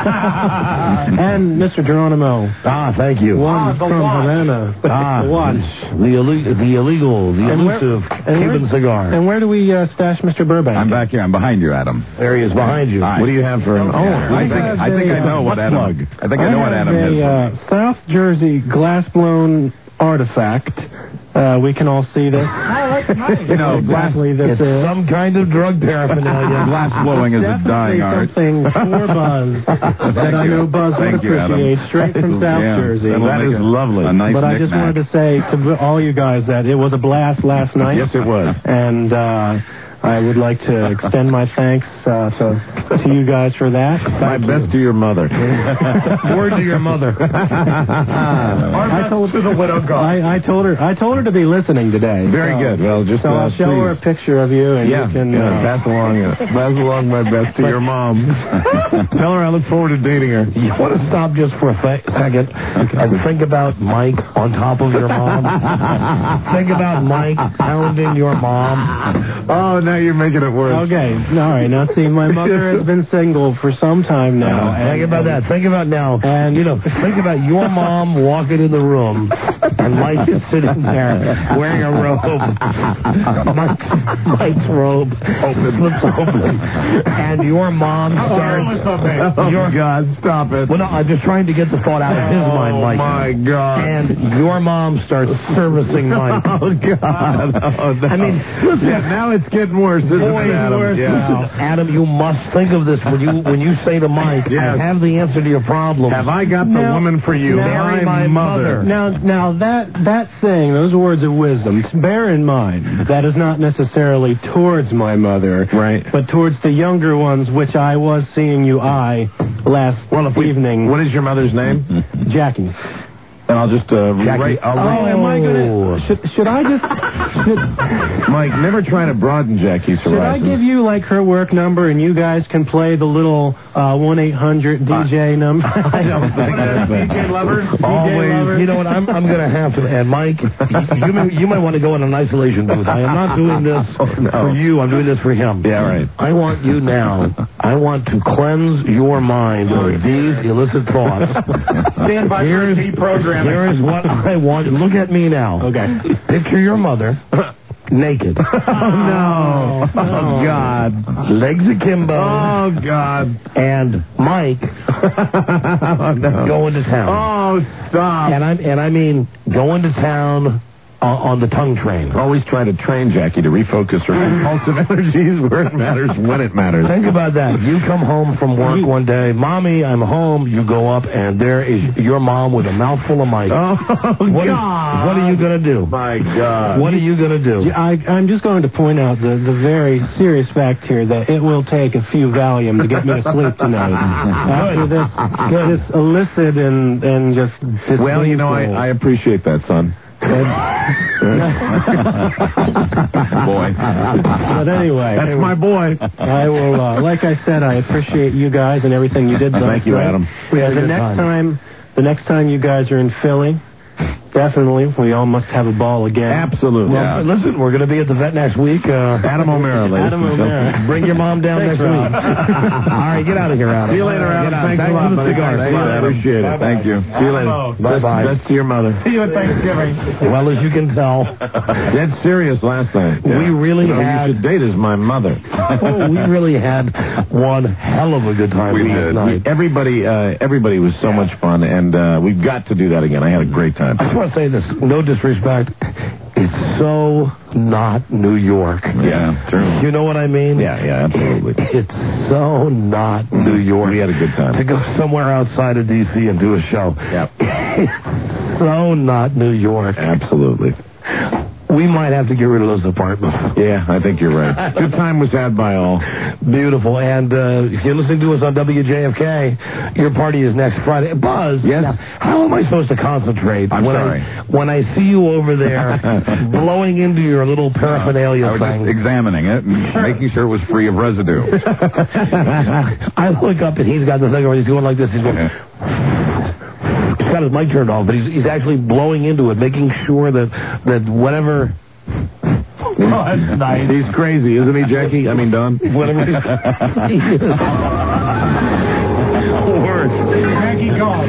And Mister Geronimo. Ah, thank you. One from Havana. Ah, The watch. The, illeg- the illegal, the And where- elusive and where- Cuban cigar. And where do we uh, stash Mister Burbank? I'm back here. I'm behind you, Adam. There he is behind you. Hi. What do you have for him? Oh, I think I think I know what Adam. I think I know what Adam have has. a uh, South Jersey glass-blown artifact. Uh, we can all see this. I like mine. You know, glass, exactly this It's is. some kind of drug paraphernalia. glass blowing is a Definitely dying art. something for Buzz that I know Buzz would Thank you, Adam. appreciate, straight from South Yeah, Jersey. that'll That make is a- lovely. A nice But I just knick-knack. wanted to say to all you guys that it was a blast last night. Yes, it was. And uh, I would like to extend my thanks uh, to, to you guys for that. My best to your mother. Word to your mother. I told to the widow God. I, I told her. I told her to be listening today. Very so, good. Well, just So uh, I'll show please. her a picture of you, and Yeah, you can. yeah, uh, pass along, uh, pass along my best to your mom. Tell her I look forward to dating her. You want to stop just for a th- second and think about Mike on top of your mom? Think about Mike pounding your mom. Oh, now now you're making it worse. Okay, all right. Now, see, my mother has been single for some time now. Uh, think about that. Think about now. And, you know, think about your mom walking in the room, and Mike is sitting there wearing a robe. Mike's, Mike's robe slips open, and your mom starts. Oh, your, God, stop it. Well, no, I'm just trying to get the thought out of his oh, mind, Mike. Oh, my God. And your mom starts servicing Mike. Oh, God. Oh, no. I mean, listen. Yeah, now it's getting worse, isn't Boy, it, Adam? worse Yeah. now. Adam, you must think of this when you when you say to Mike, yes. I have the answer to your problem. Have I got the now, woman for you? Marry my, my mother. Now, now that that saying, those words of wisdom, bear in mind, that is not necessarily towards my mother, right? But towards the younger ones, which I was seeing you eye last well, if we, evening. What is your mother's name? Jackie. And I'll just uh, Jackie. Ra- I'll oh, ra- am I gonna? Should, should I just? Should, Mike, never try to broaden Jackie's horizons. Should I give you like her work number and you guys can play the little one eight hundred D J uh, number? I don't think that's D J Lover. Always. Lover. You know what? I'm I'm gonna have to. And Mike, you may, you might want to go in an isolation booth. I am not doing this oh, no. for you. I'm doing this for him. Yeah, right. I want you now. I want to cleanse your mind of these illicit thoughts. Stand by for T programming. Here's what I want. Look at me now. Okay. Picture your mother naked. Oh, no. Oh, God. Legs akimbo. Oh, God. And Mike oh, no. going to town. Oh, stop. And I and I mean going to town on, on the tongue train. Always try to train Jackie to refocus her impulsive energies where it matters, when it matters. Think about that. You come home from work one day, Mommy, I'm home. You go up, and there is your mom with a mouthful of Mike. Oh, what God. Is, what are you going to do? My God. What are you going to do? I, I'm just going to point out the, the very serious fact here that it will take a few Valium to get me to sleep tonight. After this, this illicit and, and just... Well, you know, I, I appreciate that, son. Boy. But anyway. That's my boy. I will, uh, like I said, I appreciate you guys and everything you did. Thank you, Adam. We had the next time. time, the next time you guys are in Philly, definitely, we all must have a ball again. Absolutely. Well, yeah. Listen, we're going to be at the vet next week. Uh, Adam O'Mara, ladies. Adam O'Mara. Bring your mom down Thanks, next Rob. week. All right, get out of here, Adam. See you later, Adam. Thanks, Thanks a lot, buddy. I appreciate it. Bye-bye. Thank you. See you later. Bye-bye. Best to your mother. See you at Thanksgiving. Well, as you can tell. Dead serious last night. Yeah. We really you know, had... You should date as my mother. Oh, we really had one hell of a good time we last did. night. We, everybody, uh, everybody was so much fun, and uh, we've got to do that again. I had a great time. I just want to say this, no disrespect. It's so not New York. Yeah, true. You know what I mean? Yeah, yeah, absolutely. It's so not New York. We had a good time. To go somewhere outside of D C and do a show. Yeah. It's so not New York. Absolutely. We might have to get rid of those apartments. Yeah, I think you're right. Good time was had by all. Beautiful. And uh, if you're listening to us on W J F K, your party is next Friday. Buzz, yes? Now, how am I supposed to concentrate I'm when sorry. I, when I see you over there blowing into your little paraphernalia I was thing? just examining it and making sure it was free of residue. I look up and he's got the thing where he's going like this. He's going... He's got his mic turned off, but he's, he's actually blowing into it, making sure that, that whatever... Oh, that's nice. He's crazy, isn't he, Jackie? I mean, Don? Whatever he's... Worse. Jackie calls.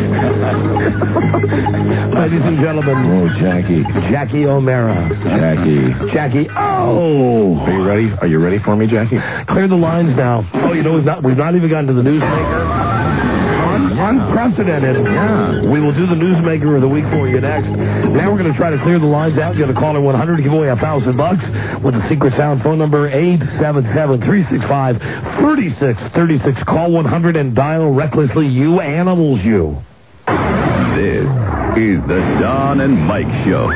Ladies and gentlemen. Oh, Jackie. Jackie O'Mara. Jackie. Jackie, oh! Are you ready? Are you ready for me, Jackie? Clear the lines now. Oh, you know, we've not, we've not even gotten to the newsmaker. Unprecedented. Yeah. We will do the newsmaker of the week for you next. Now we're going to try to clear the lines out. You're going to call in one hundred to give away a thousand bucks with the secret sound phone number eight seven seven, three six five, three six three six. Call one hundred and dial recklessly. You animals, you. This is the Don and Mike Show.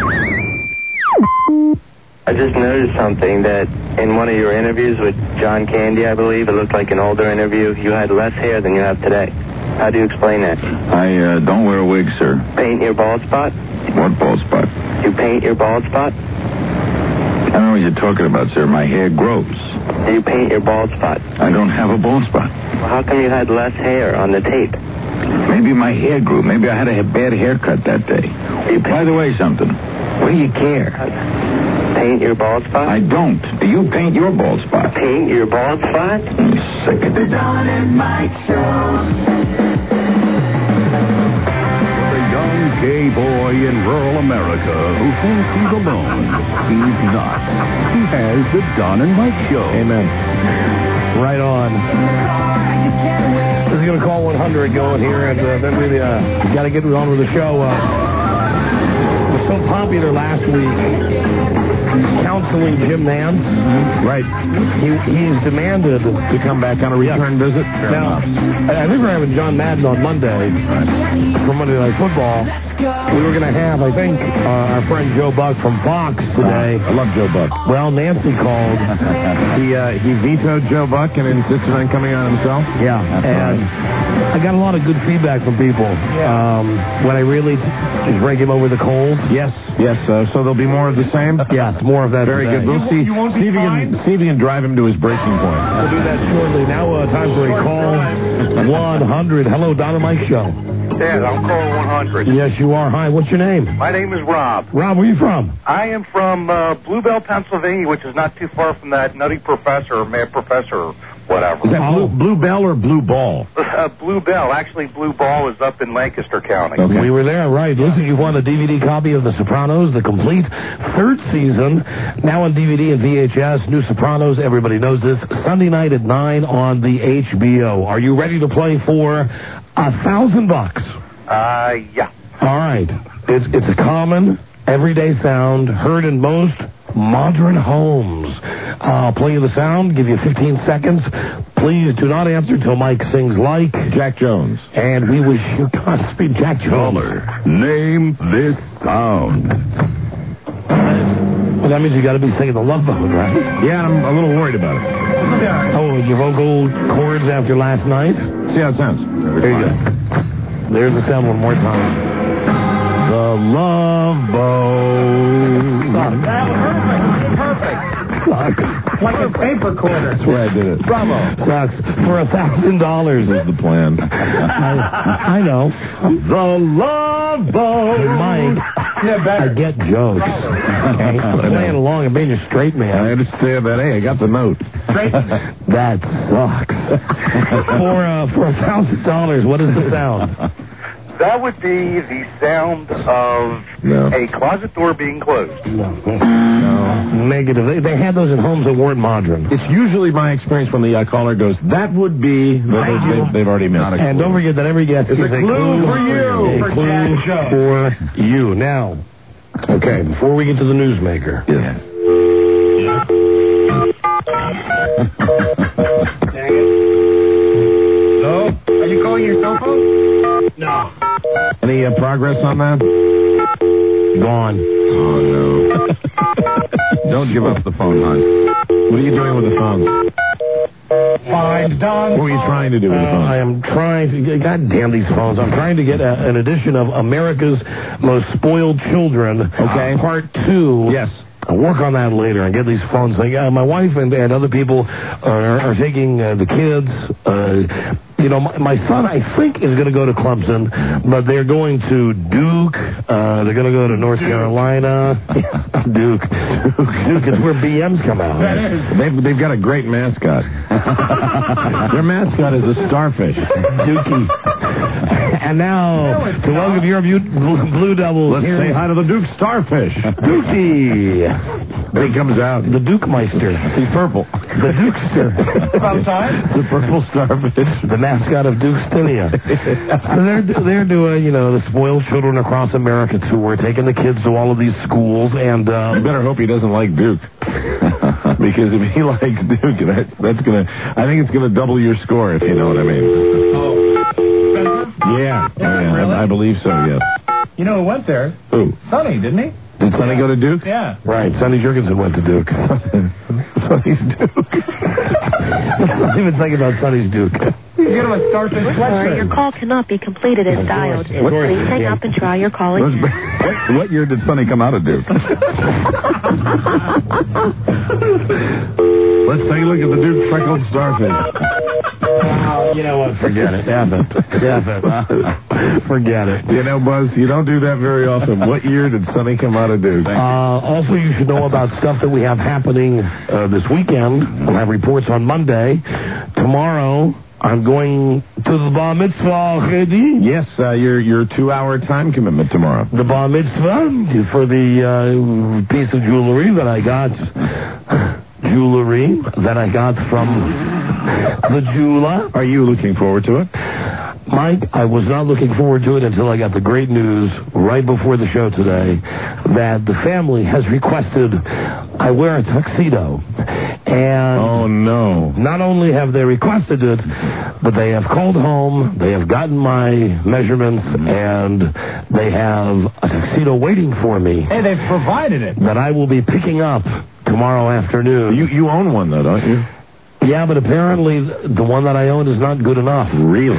I just noticed something that in one of your interviews with John Candy, I believe, it looked like an older interview, you had less hair than you have today. How do you explain that? I uh, don't wear a wig, sir. Paint your bald spot? What bald spot? You paint your bald spot? I don't know what you're talking about, sir. My hair grows. Do you paint your bald spot? I don't have a bald spot. Well, how come you had less hair on the tape? Maybe my hair grew. Maybe I had a bad haircut that day. You By the way, something. What do you care? paint your bald spot? I don't. Do you paint your bald spot? Paint your bald spot? I'm sick of The it. Don and Mike Show. The young gay boy in rural America who thinks he's alone. He's not. He has the Don and Mike Show. Amen. Right on. This is going to call one hundred going here, and uh, then we uh, got to get on with the show. Uh, it was so popular last week. Counseling Jim Nance. Right. He he's demanded to come back on a return visit. Now, I think we're having John Madden on Monday for Monday Night Football. We were going to have, I think, uh, our friend Joe Buck from Fox today. I love Joe Buck. Well, Nancy called. he uh, he vetoed Joe Buck and insisted on coming on himself. Yeah, and I got a lot of good feedback from people um, when I really just break him over the coals. Yes, yes. Uh, so there'll be more of the same. Yeah, it's more of that. Very today. good. We'll see. You won't be See if, you can, see if you can drive him to his breaking point. We'll do that shortly. Now, uh, time for a call one hundred. Hello, Don and Mike Show. Dad, I'm calling one hundred. Yes, you are. Hi, what's your name? My name is Rob. Rob, where are you from? I am from uh, Bluebell, Pennsylvania, which is not too far from that nutty professor, mad professor, whatever. Is that blue, blue Bell or Blue Ball? Uh, Bluebell. Actually, Blue Ball is up in Lancaster County. Okay. We were there, right. Listen, you won a D V D copy of The Sopranos, the complete third season, now on D V D and V H S. New Sopranos, everybody knows this. Sunday night at nine on the H B O. Are you ready to play for a thousand bucks? Uh, yeah. All right. It's, it's a common, everyday sound heard in most modern homes. I'll play you the sound, give you fifteen seconds. Please do not answer till Mike sings like Jack Jones. And we wish you Godspeed, Jack Jones. Caller, name this sound. Well, that means you got to be singing the Love Boat, right? Yeah, I'm a little worried about it. Oh, your vocal cords after last night? See how it sounds. There you go. There's the sound one more time. The Love Boat. That was perfect. Perfect. Like a paper quarter. That's where I did it. Bravo. Sucks. For a thousand dollars is the plan. I, I know. The Love Boat. Mike, Yeah, better. I get jokes. Okay? I'm playing along and being a straight man. I understand that. Hey, I got the note. That sucks. for uh, for a thousand dollars, what is the sound? That would be the sound of No. a closet door being closed. No. No. Negative. They, they had those in homes that weren't modern. It's usually my experience when the uh, caller goes, that would be, but they, they, they've already missed. And don't forget that every guest It's is a clue for you. A For clue Jack Show. for you. Now, okay, before we get to the newsmaker. Yeah. No? Are you calling your cell phone? No. Any uh, progress on that? Gone. Oh, no. Don't give up the phone, hon. What are you doing with the phone? Find Don. What were you trying to do with the Uh, phone? I am trying to, God damn these phones. I'm trying to get a, an edition of America's Most Spoiled Children. Okay. Part two. Yes. I'll work on that later and get these phones. Like, uh, my wife and, and other people are, are taking uh, the kids. Uh, you know, my, my son, I think, is going to go to Clemson, but they're going to Duke. Uh, they're going to go to North Duke. Carolina. Duke. Duke. Duke. It's where B Ms come out. That is. They've, they've got a great mascot. Their mascot is a starfish. Dookie. And now, to welcome your Blue, Blue Devils. Let's here say hi to the Duke Starfish. Dookie. Then he comes out. The Duke Meister. He's purple. The Dukester. About time. The purple starfish. The mascot of Dukestynia. So they're, they're doing, you know, the spoiled children across America tour, taking the kids to all of these schools, and... Uh, You better hope he doesn't like Duke. Because if he likes Duke, that, that's going to... I think it's going to double your score, if you know what I mean. Oh. Spencer? Yeah. yeah Really? I, I believe so, yes. You know who went there? Who? Sonny, didn't he? Did Sonny go to Duke? Yeah. right, Sonny Jurgensen went to Duke. Sonny's Duke. Let's even think about Sonny's Duke. You get him a starfish Sorry, your sweatshirt. call cannot be completed as Of dialed. course, of course. Please hang up and try your call What, again. what year did Sonny come out of Duke? Let's take a look at the Duke freckled starfish. Oh, you know what? Forget it. F it. F it. Forget it. You know, Buzz, you don't do that very often. What year did Sonny come out of Duke? Uh, also, you should know about stuff that we have happening uh, this weekend. We'll have reports on Monday. Tomorrow, I'm going to the bar mitzvah, Hedi. Yes, uh, your your two-hour time commitment tomorrow. The bar mitzvah for the uh, piece of jewelry that I got. Jewelry that I got from the jeweler. Are you looking forward to it? Mike, I was not looking forward to it until I got the great news right before the show today that the family has requested I wear a tuxedo. And oh, no. Not only have they requested it, but they have called home, they have gotten my measurements, and they have a tuxedo waiting for me. Hey, they've provided it. That I will be picking up tomorrow afternoon. You, you own one, though, don't you? Yeah, but apparently the one that I own is not good enough. Really?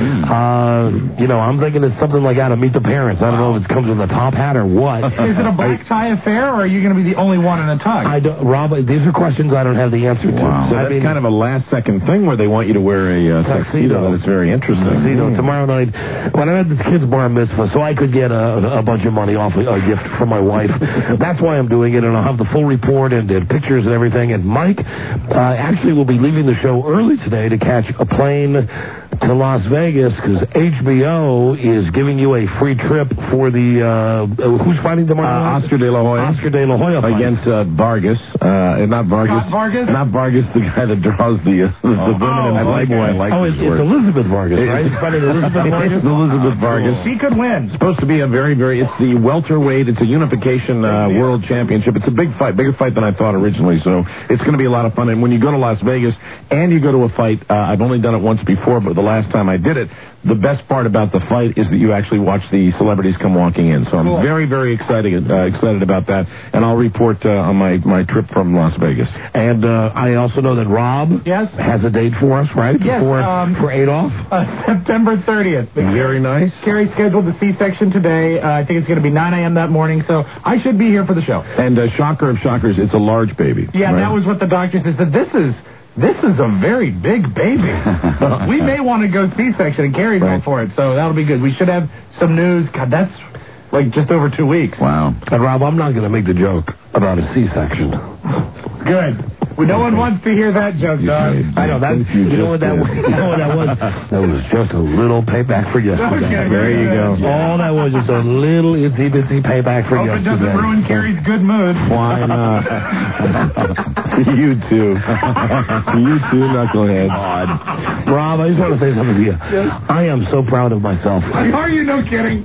Uh, you know, I'm thinking it's something like how to meet the parents. I don't know if it comes with a top hat or what. Is it a black tie affair, or are you going to be the only one in a tux? I don't, Rob, these are questions I don't have the answer to. Wow. So I that's mean, kind of a last-second thing where they want you to wear a uh, tuxedo. That's very interesting. Tuxedo. Mm. Tomorrow night, when I had this kid's bar mitzvah, so I could get a, a bunch of money off a, a gift from my wife. That's why I'm doing it, and I'll have the full report and, and pictures and everything. And Mike uh, actually will be leaving the show early today to catch a plane to Las Vegas because H B O is giving you a free trip for the uh, who's fighting tomorrow? Uh, Oscar De La Hoya. Oscar De La Hoya fight. Against uh, Vargas. Uh, not Vargas. Not Vargas? Not Vargas, the guy that draws the, uh, the oh, women in oh, Playboy. I like oh, it's, it's Elizabeth Vargas, right? It's fighting Elizabeth Vargas. It's Elizabeth Vargas. She could win. It's supposed to be a very, very. It's the welterweight. It's a unification uh, world championship. It's a big fight, bigger fight than I thought originally. So it's going to be a lot of fun. And when you go to Las Vegas and you go to a fight, uh, I've only done it once before, but the last time I did it, the best part about the fight is that you actually watch the celebrities come walking in. So I'm cool. very, very excited uh, excited about that. And I'll report uh, on my, my trip from Las Vegas. And uh, I also know that Rob yes? has a date for us, right? Yes. For, um, for Adolf? Uh, September thirtieth. Very nice. Carrie scheduled the C-section today. Uh, I think it's going to be nine a.m. that morning, so I should be here for the show. And uh, shocker of shockers, it's a large baby. Yeah, right? that was what the doctor said. This is... This is a very big baby. We may want to go C-section, and Carrie's right. going for it, so that'll be good. We should have some news. God, that's like just over two weeks. Wow. And Rob, I'm not going to make the joke about a C-section. Good. Well, no one wants to hear that joke, Doug. I know that. You, you know what that was? You know what that was? That was just a little payback for yesterday. Okay, there you go. All that was just a little itsy bitsy payback for Hope yesterday. Hope it doesn't ruin Carrie's good mood. Why not? You too. You too, knucklehead. God. Rob, I just want to say something to you. Yes. I am so proud of myself. Are you? No kidding.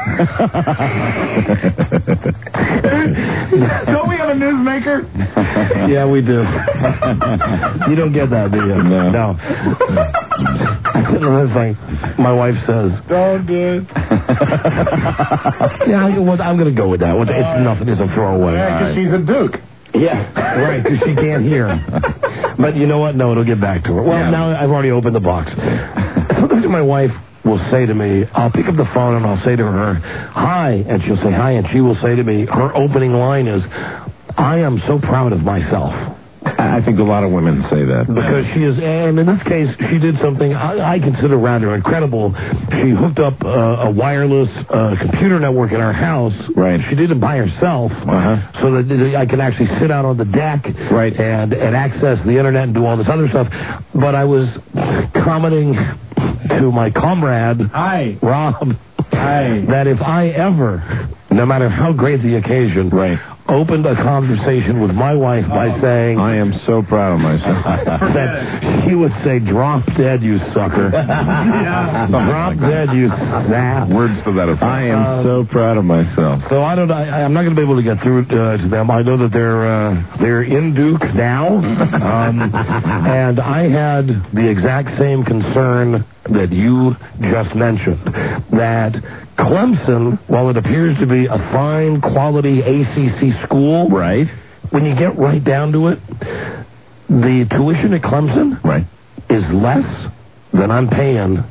Don't we have a newsmaker? Yeah, we do. You don't get that, do you? No. No. Another thing, my wife says. Don't do it. Yeah, well, I'm going to go with that. It's uh, nothing. It's a throwaway. Yeah, because she's a duke. Yeah, right, because she can't hear. But you know what? No, it'll get back to her. Well, yeah. Now I've already opened the box. Sometimes my wife will say to me, I'll pick up the phone and I'll say to her, hi, and she'll say hi, and she will say to me, her opening line is, I am so proud of myself. I think a lot of women say that. Because she is, and in this case, she did something I, I consider rather incredible. She hooked up uh, a wireless uh, computer network in our house. Right. She did it by herself, uh-huh. so that I can actually sit out on the deck right. and, and access the internet and do all this other stuff. But I was commenting to my comrade, Hi. Rob, Hi. that if I ever, no matter how great the occasion, right. opened a conversation with my wife by oh, saying, I am so proud of myself. that she would say, drop dead, you sucker. Yeah. Drop like dead, you sap. Words to that effect. I am uh, so proud of myself. So I don't. I, I'm not going to be able to get through uh, to them. I know that they're uh, they're in Duke now, um, and I had the exact same concern that you just mentioned, that Clemson, while it appears to be a fine quality A C C school, right, when you get right down to it, the tuition at Clemson right. is less than I'm paying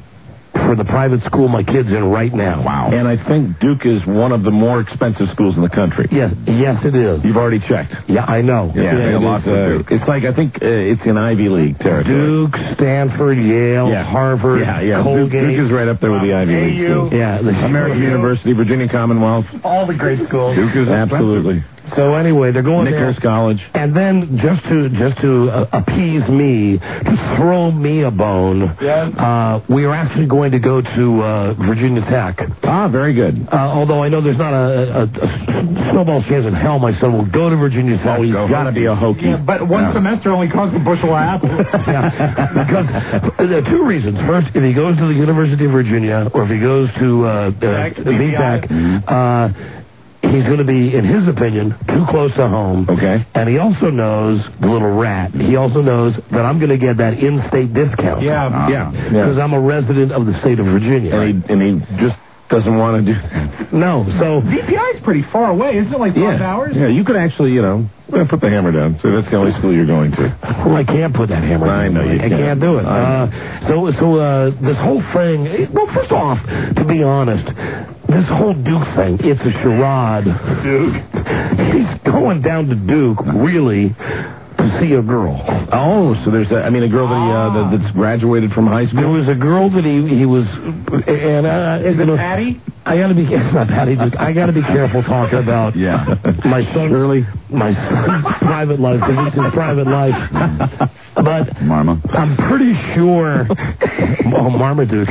for the private school my kid's in right now. Wow. And I think Duke is one of the more expensive schools in the country. Yes, yes, it is. You've already checked. Yeah, I know. Yeah, yeah, it is, uh, it's like, I think uh, it's in Ivy League territory. Duke, Stanford, Yale, yeah. Harvard, yeah, yeah. Colgate. Duke, Duke is right up there with the Ivy League schools. Yeah, the American University, Virginia Commonwealth. All the great schools. Duke is absolutely. So anyway, they're going Nichols there. College. And then just to just to uh, appease me, to throw me a bone, yeah. uh, we are actually going to go to uh, Virginia Tech. Ah, very good. Uh, although I know there's not a, a, a snowball's chance in hell my son will go to Virginia Tech. Oh, he's got to be a Hokie. Yeah, but one yeah. semester only costs a bushel of apples. yeah, because uh, there are two reasons. First, if he goes to the University of Virginia, or if he goes to uh, uh, V TEC, uh, he's going to be, in his opinion, too close to home. Okay. And he also knows, the little rat, he also knows that I'm going to get that in-state discount. Yeah. Uh, yeah. Because yeah. I'm a resident of the state of Virginia. And he, and he just doesn't want to do that. No, so... V P I is pretty far away. Isn't it like five yeah. hours? Yeah, you could actually, you know, well, put the hammer down. So that's the only school you're going to. Well, I can't put that hammer I down. know you I can't. can't do it. Uh, so, so uh, this whole thing... Well, first off, to be honest... This whole Duke thing, it's a charade. Duke? He's going down to Duke, really, to see a girl. Oh, so there's a, I mean, a girl that he, uh, that, that's graduated from high school? There was a girl that he, he was... And, uh, Is it know, Patty? I gotta be... It's not Patty Duke. I gotta be careful talking about yeah. my son... Shirley? My son's private life, because it's his private life. But... Marma? I'm pretty sure... Oh, Marmaduke.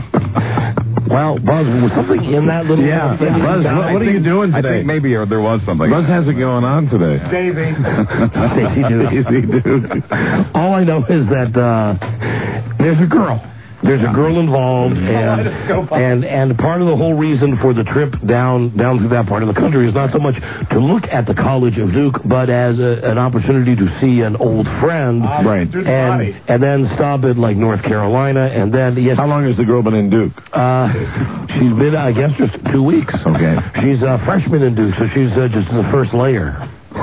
Well, Buzz, was something in that little... Yeah, thing? Buzz, what, what are you doing I today? think maybe there was something. Buzz has it going on today. Daisy. Daisy Duke. Daisy Duke. All I know is that uh, there's a girl. There's a girl involved, and, and and part of the whole reason for the trip down down to that part of the country is not so much to look at the College of Duke, but as a, an opportunity to see an old friend, uh, right? And and then stop at like North Carolina, and then yes. How long has the girl been in Duke? Uh, she's been, I guess, just two weeks. Okay. She's a freshman in Duke, so she's uh, just in the first layer.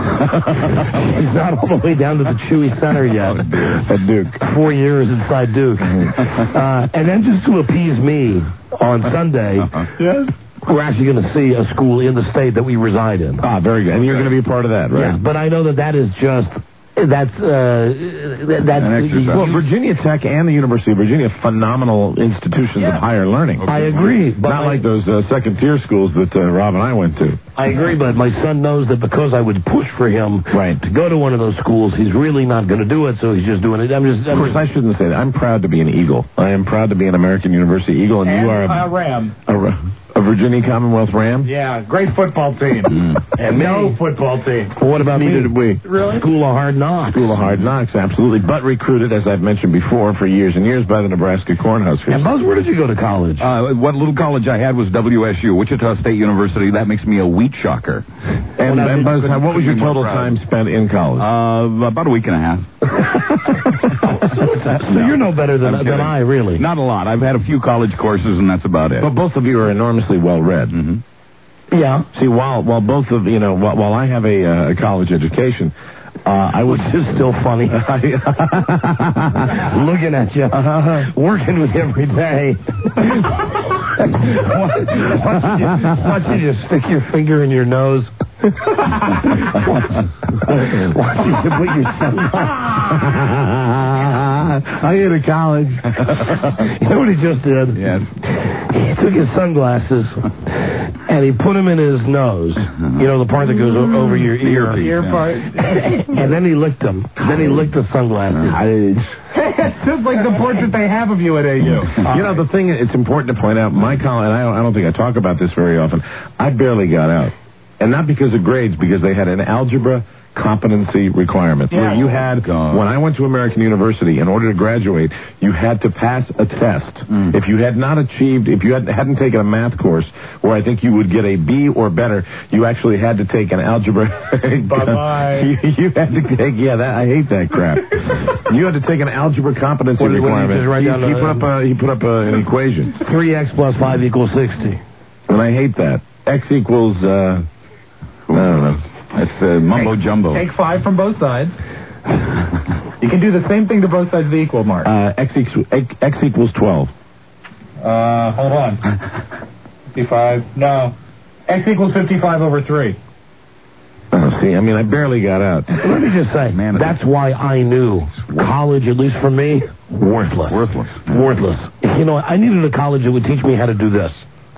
He's not all the way down to the Chewy Center yet. At Duke. Four years inside Duke. Uh, and then just to appease me, on Sunday, yes. we're actually going to see a school in the state that we reside in. Ah, very good. And you're going to be a part of that, right? Yeah, but I know that that is just... That's uh, that's well, Virginia Tech and the University of Virginia, phenomenal institutions yeah. of higher learning. I agree, but not my, like those uh, second-tier schools that uh, Rob and I went to. I agree, but my son knows that because I would push for him right. to go to one of those schools, he's really not going to do it. So he's just doing it. I'm just. I'm of course, just, I shouldn't say that. I'm proud to be an Eagle. I am proud to be an American University Eagle, and, and you are a, a Ram. A, a Virginia Commonwealth Ram. Yeah, great football team. And no me. football team. Well, what about Neither me? did we. Really? School of Hard Knocks. School of Hard Knocks, absolutely. But recruited, as I've mentioned before, for years and years by the Nebraska Cornhuskers. And Buzz, where did you go to college? Uh, what little college I had was W S U, Wichita State University. That makes me a wheat shocker. And, well, and Buzz, what was your total proud. time spent in college? Uh, about a week and a half. So you're no better than, than I, really. Not a lot. I've had a few college courses, and that's about it. But both of you are enormously well-read. Mm-hmm. Yeah. See, while while both of you know, while, while I have a, uh, a college education, uh, I was just still funny. Looking at you, uh, working with you every day. Why don't you just stick your finger in your nose? Why don't you put your I hit a college. You know what he just did? Yes. He took his sunglasses and he put them in his nose. You know, the part that goes o- over your ear. Ear part. And then he licked them. Then he licked the sunglasses. It's just like the portrait they have of you at A U. You know, the thing, it's important to point out, my college, and I don't, I don't think I talk about this very often, I barely got out. And not because of grades, because they had an algebra competency requirement. Yeah. Where you had, when I went to American University, in order to graduate, you had to pass a test. Mm. If you had not achieved, if you had, hadn't taken a math course where I think you would get a B or better, you actually had to take an algebra. Bye-bye. you, you had to take, yeah, that, I hate that crap. You had to take an algebra competency What, what requirement. What he, down he the, put up, a, he put up a, an equation. three x plus five equals sixty. And I hate that. X equals, uh, I don't know. That's uh, mumbo take, jumbo. Take five from both sides. You can do the same thing to both sides of the equal mark. Uh, x, equals, x, x equals twelve. Uh, hold on. fifty-five. No. X equals fifty-five over three. Oh, see, I mean, I barely got out. Let me just say, man, that's why I knew college, at least for me, worthless. Worthless. Worthless. You know, I needed a college that would teach me how to do this.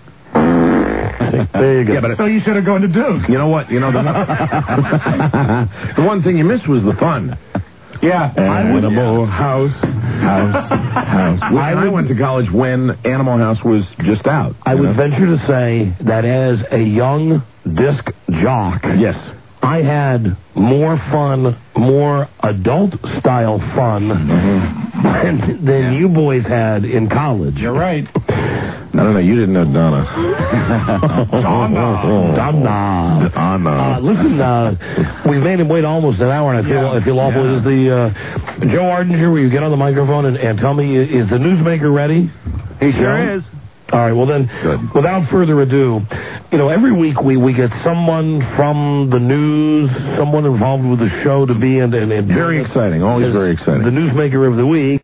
There you go. Yeah, but so you should have gone to Duke. You know what? You know the, the one thing you missed was the fun. Yeah. Animal House, House, House. I, I went to college when Animal House was just out. I would know? venture to say that as a young disc jock, yes, I had more fun, more adult-style fun mm-hmm. than, than yeah. you boys had in college. You're right. I don't know. You didn't know Donna. Donna. Donna. Donna. Uh, listen, uh, we've made him wait almost an hour, and I feel yeah. I feel awful. Yeah. Is the uh, Joe Ardinger, will you get on the microphone and, and tell me, is the newsmaker ready? He sure yeah. is. All right, well then, Good. without further ado, you know, every week we, we get someone from the news, someone involved with the show to be, and, and, and very exciting, always very exciting. The newsmaker of the week.